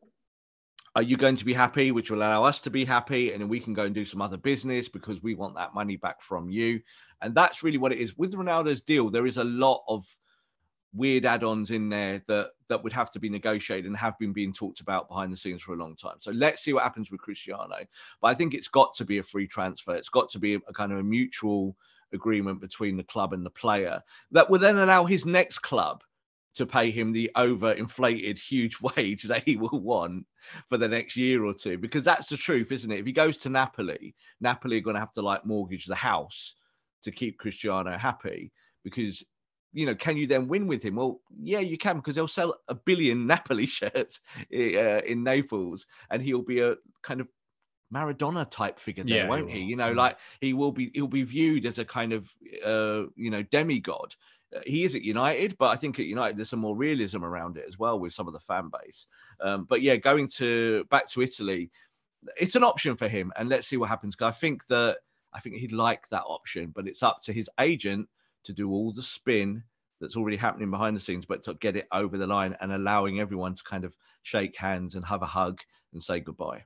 D: Are you going to be happy, which will allow us to be happy? And then we can go and do some other business because we want that money back from you. And that's really what it is. With Ronaldo's deal, there is a lot of weird add-ons in there that, that would have to be negotiated and have been being talked about behind the scenes for a long time. So let's see what happens with Cristiano. But I think it's got to be a free transfer. It's got to be a, a kind of a mutual agreement between the club and the player that will then allow his next club to pay him the overinflated huge wage that he will want for the next year or two, because that's the truth, isn't it? If he goes to Napoli, Napoli are going to have to like mortgage the house to keep Cristiano happy because, you know, can you then win with him? Well, yeah, you can because they'll sell a billion Napoli shirts uh, in Naples and he'll be a kind of Maradona type figure there, yeah, won't he? he? You know, mm-hmm. like he will be, he'll be viewed as a kind of, uh, you know, demigod. He is at United, but I think at United there's some more realism around it as well with some of the fan base. Um, but yeah, going to back to Italy, it's an option for him, and let's see what happens. Because I think that I think he'd like that option, but it's up to his agent to do all the spin that's already happening behind the scenes, but to get it over the line and allowing everyone to kind of shake hands and have a hug and say goodbye.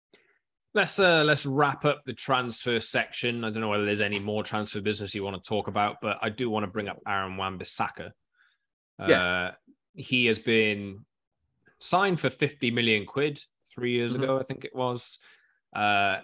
C: Let's uh, let's wrap up the transfer section. I don't know whether there's any more transfer business you want to talk about, but I do want to bring up Aaron Wan-Bissaka. Uh, yeah. He has been signed for fifty million quid three years mm-hmm. ago, I think it was. Uh,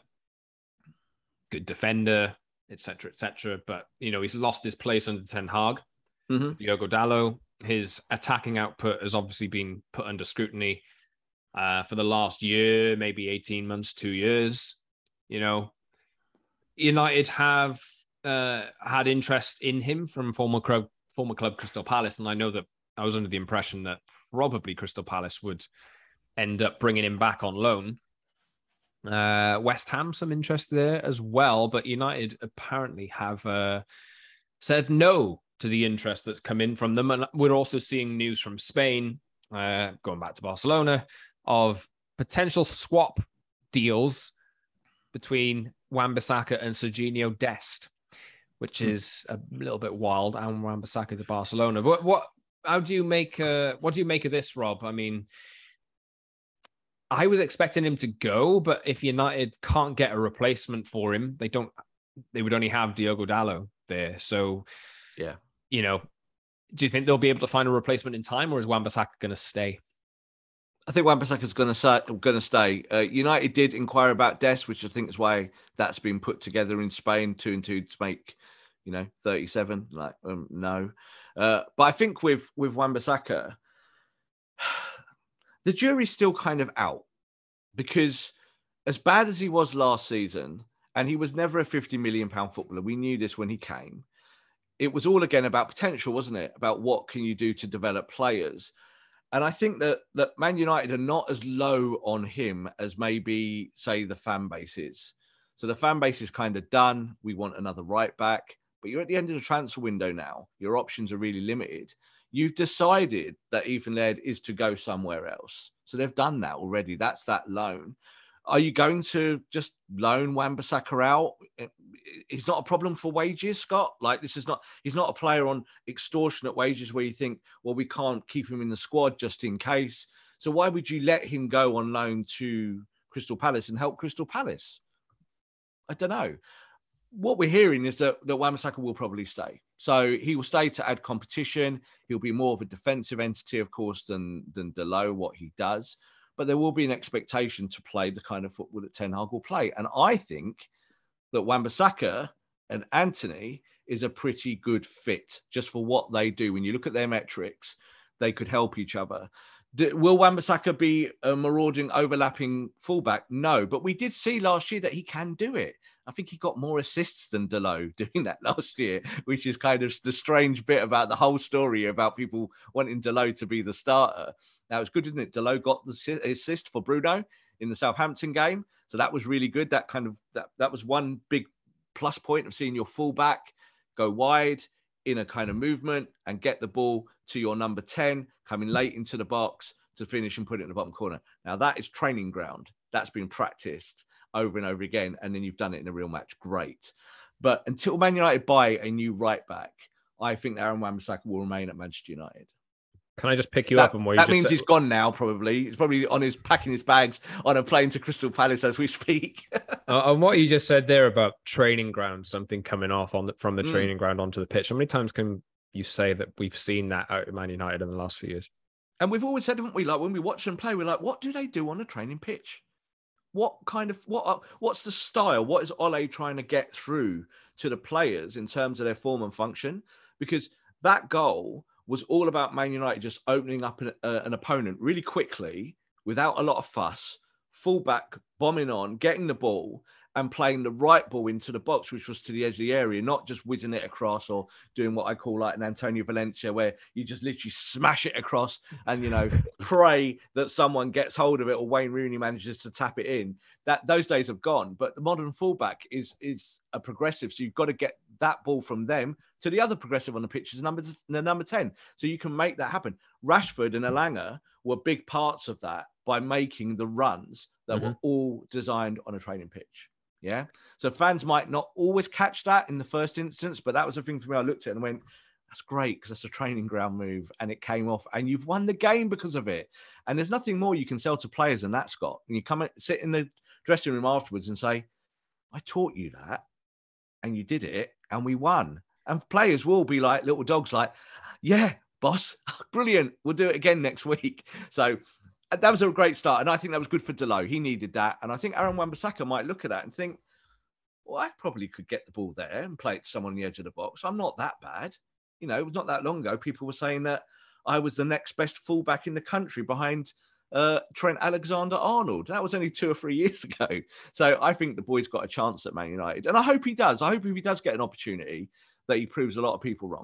C: good defender, et cetera, et cetera. But, you know, he's lost his place under Ten Hag. Mm-hmm. Diogo Dalot, his attacking output has obviously been put under scrutiny. Uh, for the last year, maybe eighteen months, two years, you know, United have uh, had interest in him from former club, former club Crystal Palace. And I know that I was under the impression that probably Crystal Palace would end up bringing him back on loan. Uh, West Ham, some interest there as well. But United apparently have uh, said no to the interest that's come in from them. And we're also seeing news from Spain, uh, going back to Barcelona, of potential swap deals between Wan-Bissaka and Serginho Dest, which is a little bit wild. And Wan-Bissaka to Barcelona. But what? How do you make? Uh, what do you make of this, Rob? I mean, I was expecting him to go, but if United can't get a replacement for him, they don't. They would only have Diogo Dalot there. So,
D: yeah,
C: you know, do you think they'll be able to find a replacement in time, or is Wan-Bissaka going to stay?
D: I think Wan-Bissaka is going to going to stay. Uh, United did inquire about Dest, which I think is why that's been put together in Spain, two and two to make, you know, thirty-seven. Like, um, no, uh, but I think with with Wan-Bissaka, the jury's still kind of out because as bad as he was last season, and he was never a fifty million pound footballer. We knew this when he came. It was all again about potential, wasn't it? About what can you do to develop players. And I think that that Man United are not as low on him as maybe, say, the fan base is. So the fan base is kind of done. We want another right back. But you're at the end of the transfer window now. Your options are really limited. You've decided that Ethan Laird is to go somewhere else. So they've done that already. That's that loan. Are you going to just loan Wan-Bissaka out? He's not a problem for wages, Scott. Like, this is not, he's not a player on extortionate wages where you think, well, we can't keep him in the squad just in case. So why would you let him go on loan to Crystal Palace and help Crystal Palace? I don't know. What we're hearing is that, that Wan-Bissaka will probably stay. So he will stay to add competition. He'll be more of a defensive entity, of course, than, than Dalot, what he does. But there will be an expectation to play the kind of football that Ten Hag will play. And I think that Wan-Bissaka and Antony is a pretty good fit just for what they do. When you look at their metrics, they could help each other. Do, will Wan-Bissaka be a marauding, overlapping fullback? No, but we did see last year that he can do it. I think he got more assists than Dalot doing that last year, which is kind of the strange bit about the whole story about people wanting Dalot to be the starter. Now, it's good, isn't it? Dalot got the assist for Bruno in the Southampton game. So that was really good. That kind of, that, that was one big plus point of seeing your fullback go wide in a kind of movement and get the ball to your number ten, coming late into the box to finish and put it in the bottom corner. Now, that is training ground. That's been practiced over and over again. And then you've done it in a real match. Great. But until Man United buy a new right back, I think Aaron Wan-Bissaka will remain at Manchester United.
C: Can I just pick you
D: that,
C: up on where you
D: that
C: just
D: means
C: said...
D: he's gone now? Probably he's probably on his packing his bags on a plane to Crystal Palace as we speak.
C: uh, on what you just said there about training ground, something coming off on the, from the
D: Mm.
C: training ground onto the pitch. How many times can you say that we've seen that out of Man United in the last few years?
D: And we've always said, haven't we? Like when we watch them play, we're like, what do they do on a training pitch? What kind of what? Are, what's the style? What is Ole trying to get through to the players in terms of their form and function? Because that goal was all about Man United just opening up an, uh, an opponent really quickly without a lot of fuss, fullback bombing on, getting the ball and playing the right ball into the box, which was to the edge of the area, not just whizzing it across or doing what I call like an Antonio Valencia, where you just literally smash it across and, you know, pray that someone gets hold of it or Wayne Rooney manages to tap it in. That those days have gone. But the modern fullback is is a progressive, so you've got to get that ball from them to the other progressive on the pitch is number the number ten. So you can make that happen. Rashford and Elanga were big parts of that by making the runs that mm-hmm. were all designed on a training pitch. Yeah. So fans might not always catch that in the first instance, but that was the thing for me. I looked at it and went, that's great because that's a training ground move and it came off and you've won the game because of it. And there's nothing more you can sell to players than that, Scott. And you come sit in the dressing room afterwards and say, I taught you that and you did it and we won. And players will be like little dogs like, yeah, boss, brilliant. We'll do it again next week. So that was a great start. And I think that was good for Dalot. He needed that. And I think Aaron Wan-Bissaka might look at that and think, well, I probably could get the ball there and play it to someone on the edge of the box. I'm not that bad. You know, it was not that long ago. People were saying that I was the next best fullback in the country behind uh, Trent Alexander-Arnold. That was only two or three years ago. So I think the boy's got a chance at Man United. And I hope he does. I hope if he does get an opportunity that he proves a lot of people wrong.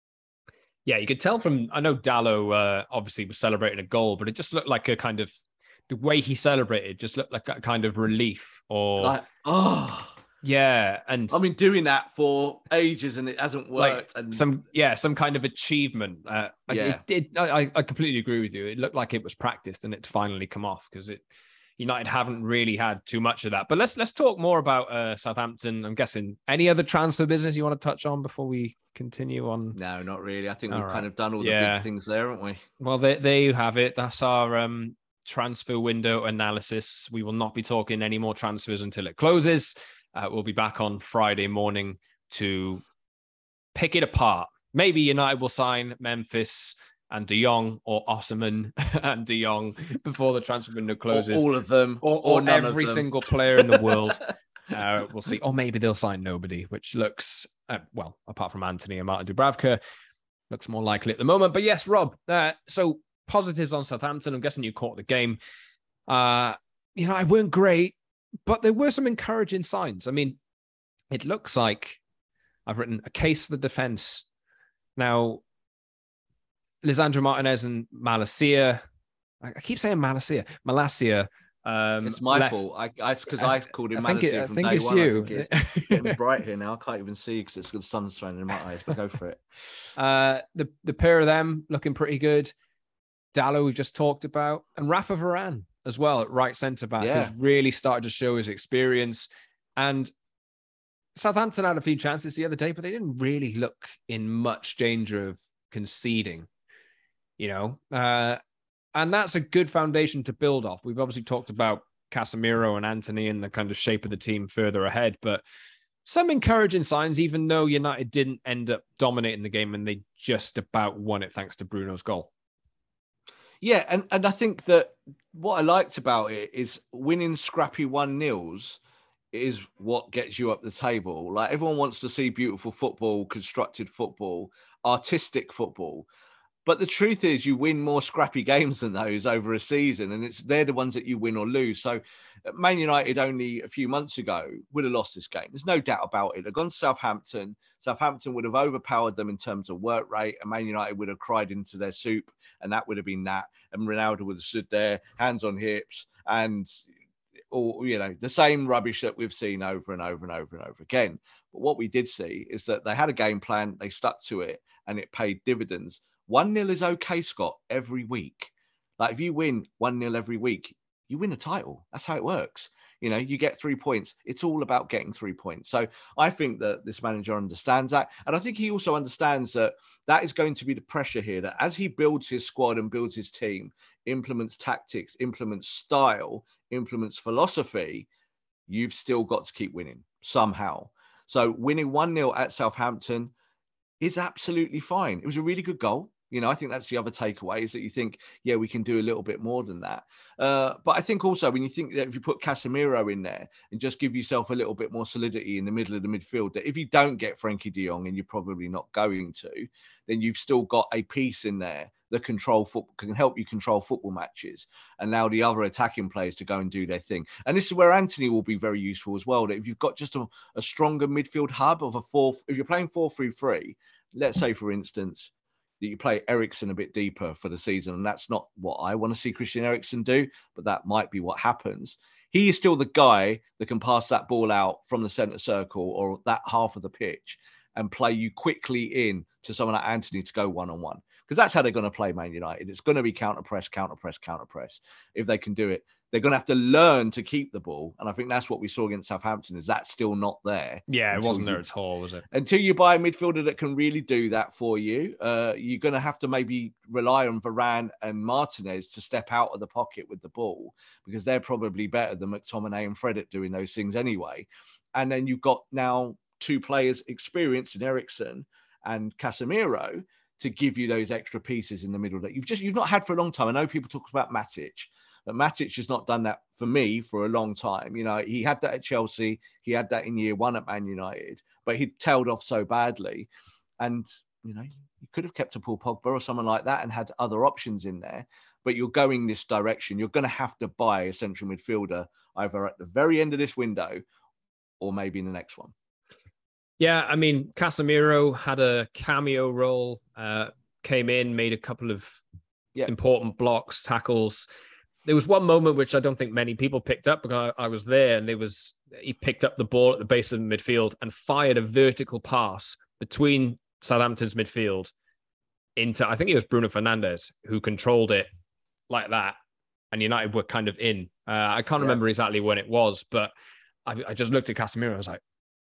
C: Yeah, you could tell from, I know Dalot uh, obviously was celebrating a goal, but it just looked like a kind of, the way he celebrated just looked like a kind of relief or...
D: Like, oh...
C: Yeah, and
D: I've been doing that for ages, and it hasn't worked.
C: Like
D: and
C: some, yeah, some kind of achievement. Uh, like
D: yeah,
C: it, it, I, I completely agree with you. It looked like it was practiced, and it finally come off because it United haven't really had too much of that. But let's let's talk more about uh, Southampton. I'm guessing any other transfer business you want to touch on before we continue on?
D: No, not really. I think all we've right. kind of done all
C: yeah.
D: the big things there, haven't we?
C: Well, there, there you have it. That's our um, transfer window analysis. We will not be talking any more transfers until it closes. Uh, we'll be back on Friday morning to pick it apart. Maybe United will sign Memphis and De Jong or Osimhen and De Jong before the transfer window closes.
D: Or all of them.
C: Or, or, or every single player in the world. Uh, we'll see. Or maybe they'll sign nobody, which looks, uh, well, apart from Anthony and Martin Dubravka, looks more likely at the moment. But yes, Rob, uh, so positives on Southampton. I'm guessing you caught the game. Uh, you know, I weren't great. But there were some encouraging signs. I mean, it looks like I've written a case for the defense. Now, Lisandro Martinez and Malacia, I keep saying Malacia, Malacia. Um,
D: it's my
C: left,
D: fault. I, I, because I called him
C: I
D: Malacia
C: think it,
D: from
C: I think
D: day
C: it's
D: one.
C: you.
D: I think it's getting bright here now. I can't even see because the sun's shining in my eyes, but go for it.
C: Uh, the, the pair of them looking pretty good. Dalot, we've just talked about, and Rafa Varane. as well at right centre back
D: Yeah.
C: has really started to show his experience. And Southampton had a few chances the other day, but they didn't really look in much danger of conceding, you know. Uh, and that's a good foundation to build off. We've obviously talked about Casemiro and Antony and the kind of shape of the team further ahead, but some encouraging signs, even though United didn't end up dominating the game and they just about won it thanks to Bruno's goal.
D: Yeah, and, and I think that what I liked about it is winning scrappy one-nils is what gets you up the table. Like, everyone wants to see beautiful football, constructed football, artistic football. But the truth is, you win more scrappy games than those over a season, and it's they're the ones that you win or lose. So, Man United only a few months ago would have lost this game. There's no doubt about it. They've gone to Southampton. Southampton would have overpowered them in terms of work rate, and Man United would have cried into their soup, and that would have been that. And Ronaldo would have stood there, hands on hips, and or you know the same rubbish that we've seen over and over and over and over again. But what we did see is that they had a game plan, they stuck to it, and it paid dividends. one-nil is okay, Scott, every week. Like, if you win one-nil every week, you win the title. That's how it works. You know, you get three points. It's all about getting three points. So I think that this manager understands that. And I think he also understands that that is going to be the pressure here, that as he builds his squad and builds his team, implements tactics, implements style, implements philosophy, you've still got to keep winning somehow. So winning one-nil at Southampton is absolutely fine. It was a really good goal. You know, I think that's the other takeaway, is that you think, yeah, we can do a little bit more than that. Uh, but I think also when you think that if you put Casemiro in there and just give yourself a little bit more solidity in the middle of the midfield, that if you don't get Frankie de Jong, and you're probably not going to, then you've still got a piece in there that control football, can help you control football matches and allow the other attacking players to go and do their thing. And this is where Antony will be very useful as well. That if you've got just a, a stronger midfield hub of a four, if you're playing four three three, let's say, for instance, that you play Eriksen a bit deeper for the season. And that's not what I want to see Christian Eriksen do, but that might be what happens. He is still the guy that can pass that ball out from the centre circle or that half of the pitch and play you quickly in to someone like Antony to go one-on-one. Because that's how they're going to play Man United. It's going to be counter-press, counter-press, counter-press. If they can do it, they're going to have to learn to keep the ball. And I think that's what we saw against Southampton, is that's still not there.
C: Yeah, it wasn't there at all, was it?
D: Until you buy a midfielder that can really do that for you, uh, you're going to have to maybe rely on Varane and Martinez to step out of the pocket with the ball, because they're probably better than McTominay and Fred at doing those things anyway. And then you've got now two players experienced in Eriksen and Casemiro to give you those extra pieces in the middle that you've just you've not had for a long time. I know people talk about Matic, but Matic has not done that for me for a long time. You know, he had that at Chelsea, he had that in year one at Man United, but he tailed off so badly. And, you know, you could have kept a Paul Pogba or someone like that and had other options in there, but you're going this direction. You're going to have to buy a central midfielder either at the very end of this window or maybe in the next one.
C: Yeah, I mean, Casemiro had a cameo role, uh, came in, made a couple of yeah. important blocks, tackles. There was one moment which I don't think many people picked up, because I, I was there, and there was he picked up the ball at the base of the midfield and fired a vertical pass between Southampton's midfield into, I think it was Bruno Fernandes, who controlled it like that, and United were kind of in. Uh, I can't yeah. remember exactly when it was, but I, I just looked at Casemiro and I was like,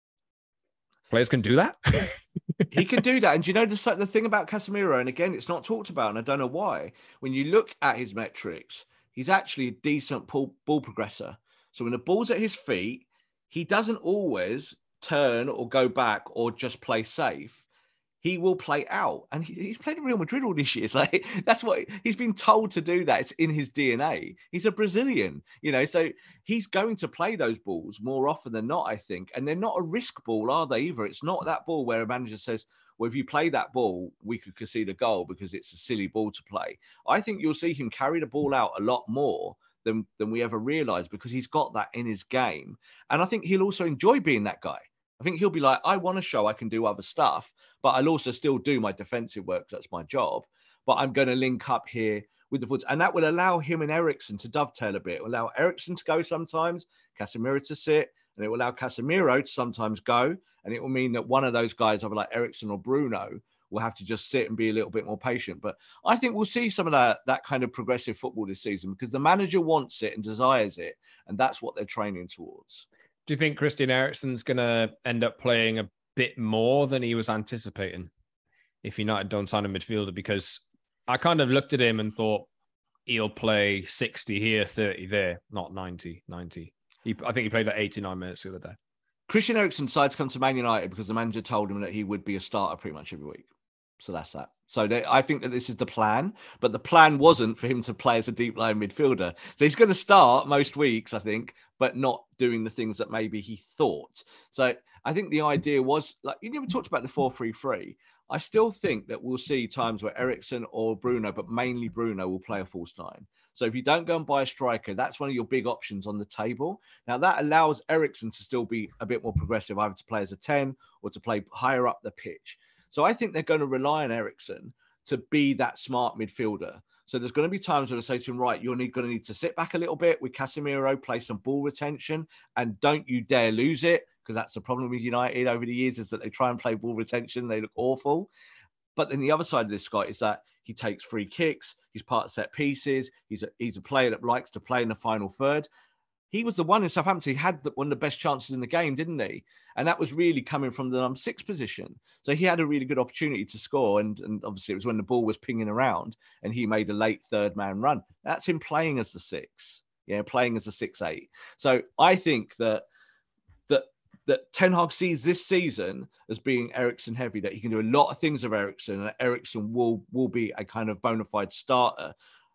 C: players can do that?
D: He can do that. And do you know the, the thing about Casemiro, and again, it's not talked about, and I don't know why, when you look at his metrics, he's actually a decent ball, ball progressor. So when the ball's at his feet, he doesn't always turn or go back or just play safe. He will play out. And he, he's played at Real Madrid all these years. Like, that's what he's been told to do. That it's in his D N A. He's a Brazilian, you know, so he's going to play those balls more often than not, I think. And they're not a risk ball, are they, either? It's not that ball where a manager says, well, if you play that ball, we could concede a goal because it's a silly ball to play. I think you'll see him carry the ball out a lot more than, than we ever realized, because he's got that in his game. And I think he'll also enjoy being that guy. I think he'll be like, I want to show I can do other stuff, but I'll also still do my defensive work. That's my job. But I'm going to link up here with the foot. And that will allow him and Eriksen to dovetail a bit. It will allow Eriksen to go sometimes, Casemiro to sit, and it will allow Casemiro to sometimes go. And it will mean that one of those guys, either like Eriksen or Bruno, we'll have to just sit and be a little bit more patient. But I think we'll see some of that, that kind of progressive football this season because the manager wants it and desires it. And that's what they're training towards.
C: Do you think Christian Eriksen's going to end up playing a bit more than he was anticipating if United don't sign a midfielder? Because I kind of looked at him and thought he'll play sixty here, thirty there, not ninety, ninety. He, I think he played like eighty-nine minutes the other day.
D: Christian Eriksen decided to come to Man United because the manager told him that he would be a starter pretty much every week. So that's that. So they, I think that this is the plan, but the plan wasn't for him to play as a deep line midfielder. So he's going to start most weeks, I think, but not doing the things that maybe he thought. So I think the idea was, like, you never talked about the four three three. I still think that we'll see times where Eriksen or Bruno, but mainly Bruno, will play a false nine. So if you don't go and buy a striker, that's one of your big options on the table. Now, that allows Eriksen to still be a bit more progressive, either to play as a ten or to play higher up the pitch. So I think they're going to rely on Eriksen to be that smart midfielder. So there's going to be times where they say to him, right, you're going to need to sit back a little bit with Casemiro, play some ball retention, and don't you dare lose it, because that's the problem with United over the years, is that they try and play ball retention. They look awful. But then the other side of this, Scott, is that he takes free kicks. He's part of set pieces. He's a, he's a player that likes to play in the final third. He was the one in Southampton. He had the, one of the best chances in the game, didn't he? And that was really coming from the number six position. So he had a really good opportunity to score. And, and obviously it was when the ball was pinging around and he made a late third man run. That's him playing as the six. Yeah, playing as a six eight. So I think that that that Ten Hag sees this season as being Eriksen heavy, that he can do a lot of things of Eriksen, and that Eriksen will will be a kind of bona fide starter.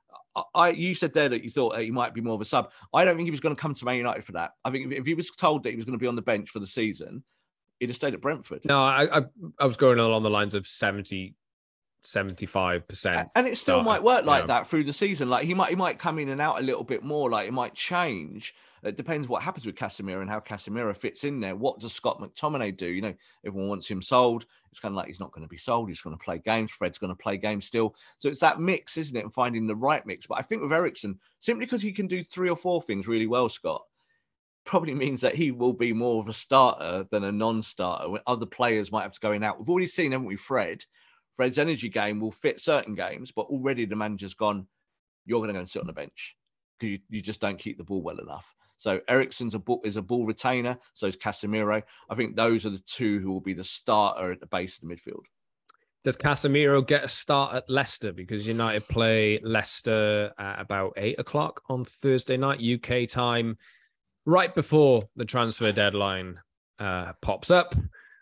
D: I, you said there that you thought he might be more of a sub. I don't think he was going to come to Man United for that. I think if, if he was told that he was going to be on the bench for the season, he'd have stayed at Brentford.
C: No, I I, I was going along the lines of seventy, seventy-five percent.
D: And it still
C: starter,
D: might work like
C: yeah.
D: that through the season. Like he might he might come in and out a little bit more. Like it might change. It depends what happens with Casemiro and how Casemiro fits in there. What does Scott McTominay do? You know, everyone wants him sold. It's kind of like he's not going to be sold. He's going to play games. Fred's going to play games still. So it's that mix, isn't it? And finding the right mix. But I think with Eriksen, simply because he can do three or four things really well, Scott, probably means that he will be more of a starter than a non-starter when other players might have to go in and out. We've already seen, haven't we, Fred? Fred's energy game will fit certain games, but already the manager's gone, you're going to go and sit on the bench because you, you just don't keep the ball well enough. So Eriksen's a ball, is a ball retainer. So is Casemiro. I think those are the two who will be the starter at the base of the midfield.
C: Does Casemiro get a start at Leicester? Because United play Leicester at about eight o'clock on Thursday night, U K time, right before the transfer deadline uh, pops up.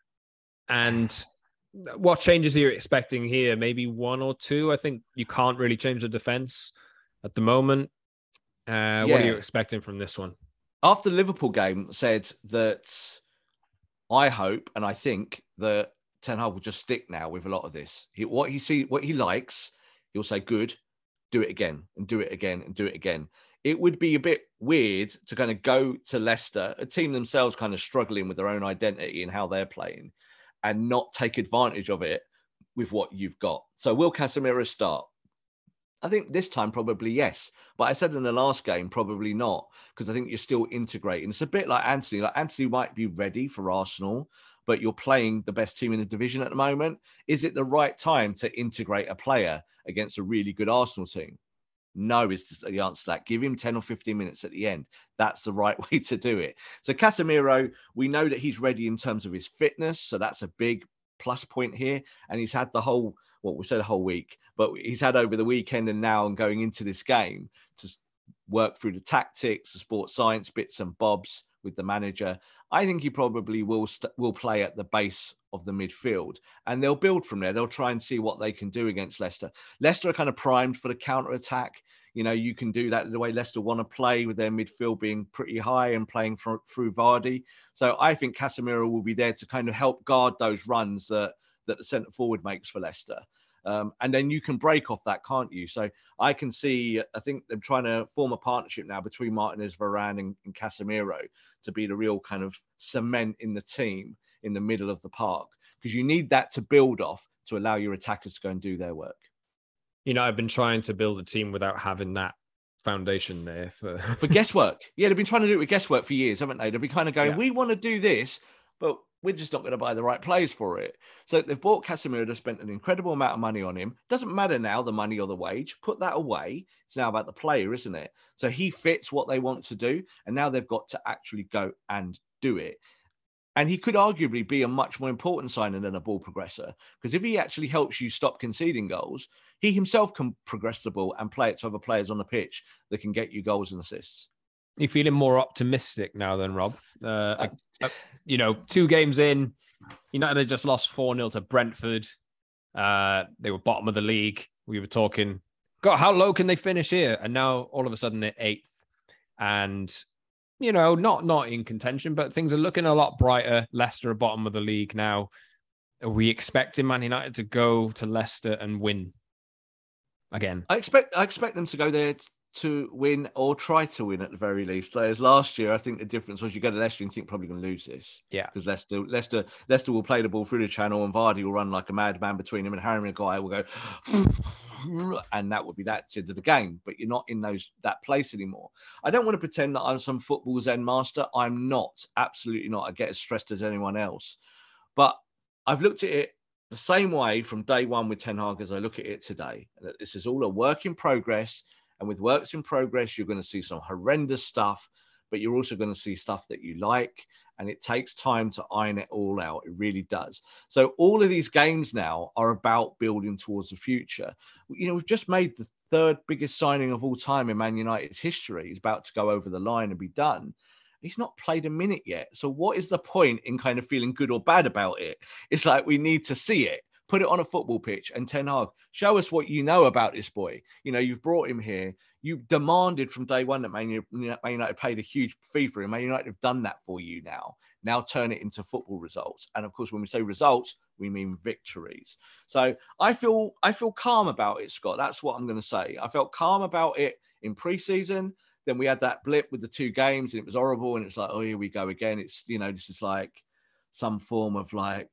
C: And what changes are you expecting here? Maybe one or two? I think you can't really change the defense at the moment. Uh, yeah. What are you expecting from this one?
D: After the Liverpool game, said that I hope and I think that Ten Hag will just stick now with a lot of this. He, what he see, what he likes, he'll say, good, do it again and do it again and do it again. It would be a bit weird to kind of go to Leicester, a team themselves kind of struggling with their own identity and how they're playing, and not take advantage of it with what you've got. So will Casemiro start? I think this time probably yes. But I said in the last game, probably not, because I think you're still integrating. It's a bit like Antony. Like Antony might be ready for Arsenal, but you're playing the best team in the division at the moment. Is it the right time to integrate a player against a really good Arsenal team? No is the answer to that. Give him ten or fifteen minutes at the end. That's the right way to do it. So Casemiro, we know that he's ready in terms of his fitness. So that's a big plus point here. And he's had the whole, well, we said the whole week, but he's had over the weekend and now and going into this game to work through the tactics, the sports science bits and bobs with the manager. I think he probably will st- will play at the base of the midfield, and they'll build from there. They'll try and see what they can do against Leicester. Leicester are kind of primed for the counter-attack. You know, you can do that the way Leicester want to play, with their midfield being pretty high and playing for, through Vardy. So I think Casemiro will be there to kind of help guard those runs that, that the centre forward makes for Leicester. Um, and then you can break off that, can't you? So I can see, I think they're trying to form a partnership now between Martinez, Varane and, and Casemiro to be the real kind of cement in the team in the middle of the park, because you need that to build off to allow your attackers to go and do their work.
C: You know, I've been trying to build a team without having that foundation there for
D: for guesswork. Yeah, they've been trying to do it with guesswork for years, haven't they? They've been kind of going, yeah. we want to do this, but we're just not going to buy the right players for it. So they've bought Casemiro, they've spent an incredible amount of money on him. Doesn't matter now, the money or the wage. Put that away. It's now about the player, isn't it? So he fits what they want to do. And now they've got to actually go and do it. And he could arguably be a much more important signing than a ball progressor. Because if he actually helps you stop conceding goals, he himself can progress the ball and play it to other players on the pitch that can get you goals and assists.
C: You feeling more optimistic now than Rob? Uh, uh, you know, two games in, United had just lost four nil to Brentford. Uh, they were bottom of the league. We were talking, God, how low can they finish here? And now all of a sudden they're eighth. And, you know, not, not in contention, but things are looking a lot brighter. Leicester are bottom of the league now. Are we expecting Man United to go to Leicester and win again?
D: I expect I expect them to go there to win or try to win at the very least. Whereas last year, I think the difference was you go to Leicester and think probably going to lose this.
C: Yeah.
D: Because Leicester, Leicester, Leicester will play the ball through the channel and Vardy will run like a madman between him, and Harry Maguire will go, and that would be that to the game. But you're not in those that place anymore. I don't want to pretend that I'm some football Zen master. I'm not. Absolutely not. I get as stressed as anyone else. But I've looked at it the same way from day one with Ten Hag as I look at it today. That this is all a work in progress. And with works in progress, you're going to see some horrendous stuff, but you're also going to see stuff that you like. And it takes time to iron it all out. It really does. So all of these games now are about building towards the future. You know, we've just made the third biggest signing of all time in Man United's history. He's about to go over the line and be done. He's not played a minute yet. So what is the point in kind of feeling good or bad about it? It's like we need to see it. Put it on a football pitch and Ten Hag, show us what you know about this boy. You know, you've brought him here. You demanded from day one that Man United paid a huge fee for him. Man United have done that for you now. Now turn it into football results. And of course, when we say results, we mean victories. So I feel I feel calm about it, Scott. That's what I'm going to say. I felt calm about it in pre-season. Then we had that blip with the two games and it was horrible. And it's like, oh, here we go again. It's, you know, this is like some form of like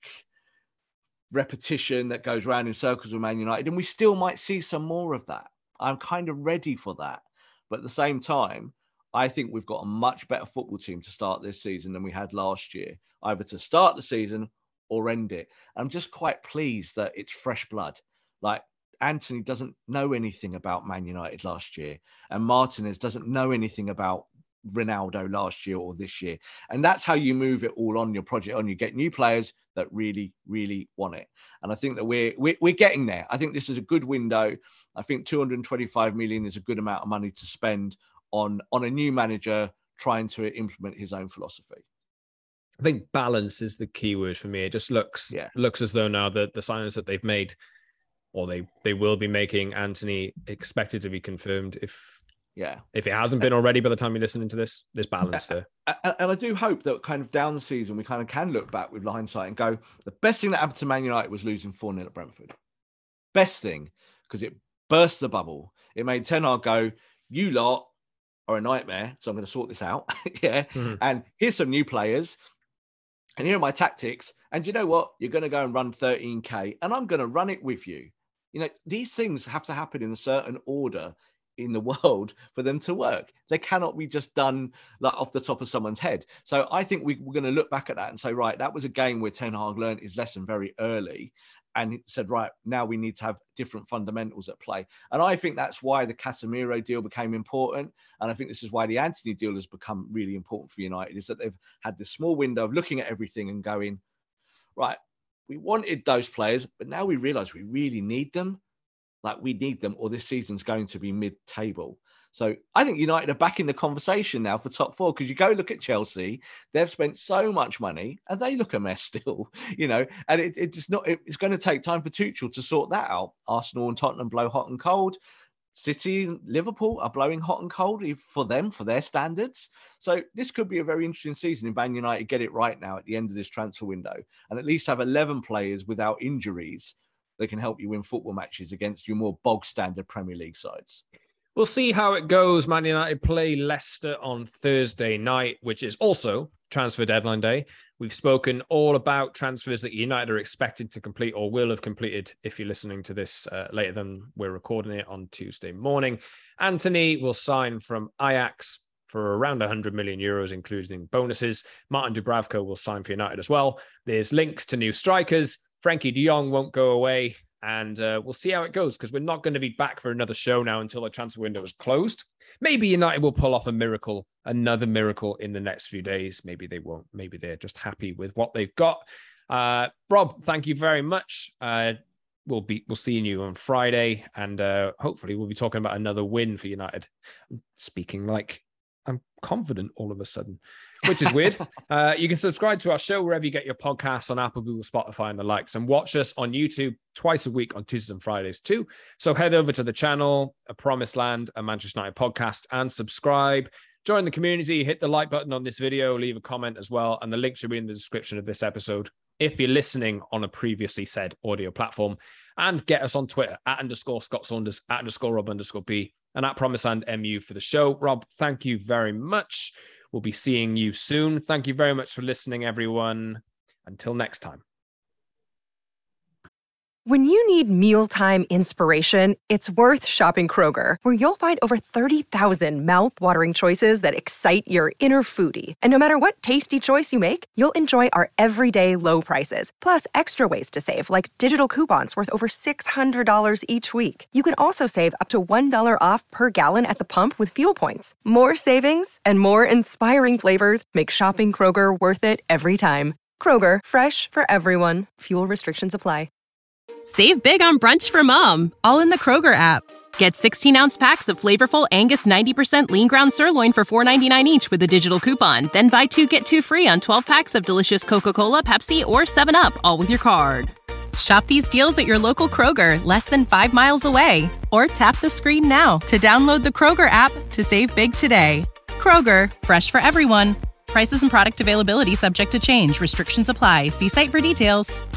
D: repetition that goes round in circles with Man United, and we still might see some more of that. I'm kind of ready for that, but at the same time, I think we've got a much better football team to start this season than we had last year, either to start the season or end it. I'm just quite pleased that it's fresh blood. Like Anthony doesn't know anything about Man United last year, and Martinez doesn't know anything about Ronaldo last year or this year. And that's how you move it all on your project on. You get new players that really, really want it. And I think that we're, we're, we're getting there. I think this is a good window. I think two hundred twenty-five million is a good amount of money to spend on, on a new manager trying to implement his own philosophy.
C: I think balance is the key word for me. It just looks,
D: yeah.
C: looks as though now that the signings that they've made, or they, they will be making, Anthony expected to be confirmed. If,
D: Yeah.
C: If it hasn't been already by the time you're listening to this, there's balance there.
D: And I do hope that kind of down the season, we kind of can look back with hindsight and go, the best thing that happened to Man United was losing four nil at Brentford. Best thing, because it burst the bubble. It made Ten Hag go, you lot are a nightmare, so I'm going to sort this out. yeah. Mm-hmm. And here's some new players. And here are my tactics. And you know what? You're going to go and run thirteen K, and I'm going to run it with you. You know, these things have to happen in a certain order in the world for them to work. They cannot be just done like off the top of someone's head. So I think we, we're going to look back at that and say, right, that was a game where Ten Hag learned his lesson very early and said, right, now we need to have different fundamentals at play. And I think that's why the Casemiro deal became important. And I think this is why the Anthony deal has become really important for United, is that they've had this small window of looking at everything and going, right, we wanted those players, but now we realize we really need them. Like we need them, or this season's going to be mid-table. So I think United are back in the conversation now for top four, because you go look at Chelsea, they've spent so much money and they look a mess still, you know, and it, it's not, it's going to take time for Tuchel to sort that out. Arsenal and Tottenham blow hot and cold. City and Liverpool are blowing hot and cold for them, for their standards. So this could be a very interesting season if Man United get it right now at the end of this transfer window and at least have eleven players without injuries that can help you win football matches against your more bog standard Premier League sides.
C: We'll see how it goes. Man United play Leicester on Thursday night, which is also transfer deadline day. We've spoken all about transfers that United are expected to complete or will have completed if you're listening to this uh, later than we're recording it on Tuesday morning. Anthony will sign from Ajax for around one hundred million euros, including bonuses. Martin Dubravka will sign for United as well. There's links to new strikers. Frankie de Jong won't go away. And uh, we'll see how it goes, because we're not going to be back for another show now until the transfer window is closed. Maybe United will pull off a miracle, another miracle in the next few days. Maybe they won't. Maybe they're just happy with what they've got. Uh, Rob, thank you very much. Uh, we'll be we'll see you on Friday, and uh, hopefully we'll be talking about another win for United. I'm speaking like I'm confident all of a sudden, which is weird. uh, you can subscribe to our show wherever you get your podcasts, on Apple, Google, Spotify, and the likes, and watch us on YouTube twice a week on Tuesdays and Fridays too. So head over to the channel, A Promised Land, a Manchester United podcast, and subscribe. Join the community, hit the like button on this video, leave a comment as well, and the link should be in the description of this episode if you're listening on a previously said audio platform. And get us on Twitter, at underscore Scott Saunders, at underscore Rob underscore B, and at Promised Land M U for the show. Rob, thank you very much. We'll be seeing you soon. Thank you very much for listening, everyone. Until next time.
A: When you need mealtime inspiration, it's worth shopping Kroger, where you'll find over thirty thousand mouth-watering choices that excite your inner foodie. And no matter what tasty choice you make, you'll enjoy our everyday low prices, plus extra ways to save, like digital coupons worth over six hundred dollars each week. You can also save up to one dollar off per gallon at the pump with fuel points. More savings and more inspiring flavors make shopping Kroger worth it every time. Kroger, fresh for everyone. Fuel restrictions apply.
B: Save big on brunch for mom, all in the Kroger app. Get sixteen-ounce packs of flavorful Angus ninety percent lean ground sirloin for four ninety-nine each with a digital coupon. Then buy two, get two free on twelve packs of delicious Coca-Cola, Pepsi, or seven up, all with your card. Shop these deals at your local Kroger, less than five miles away. Or tap the screen now to download the Kroger app to save big today. Kroger, fresh for everyone. Prices and product availability subject to change. Restrictions apply. See site for details.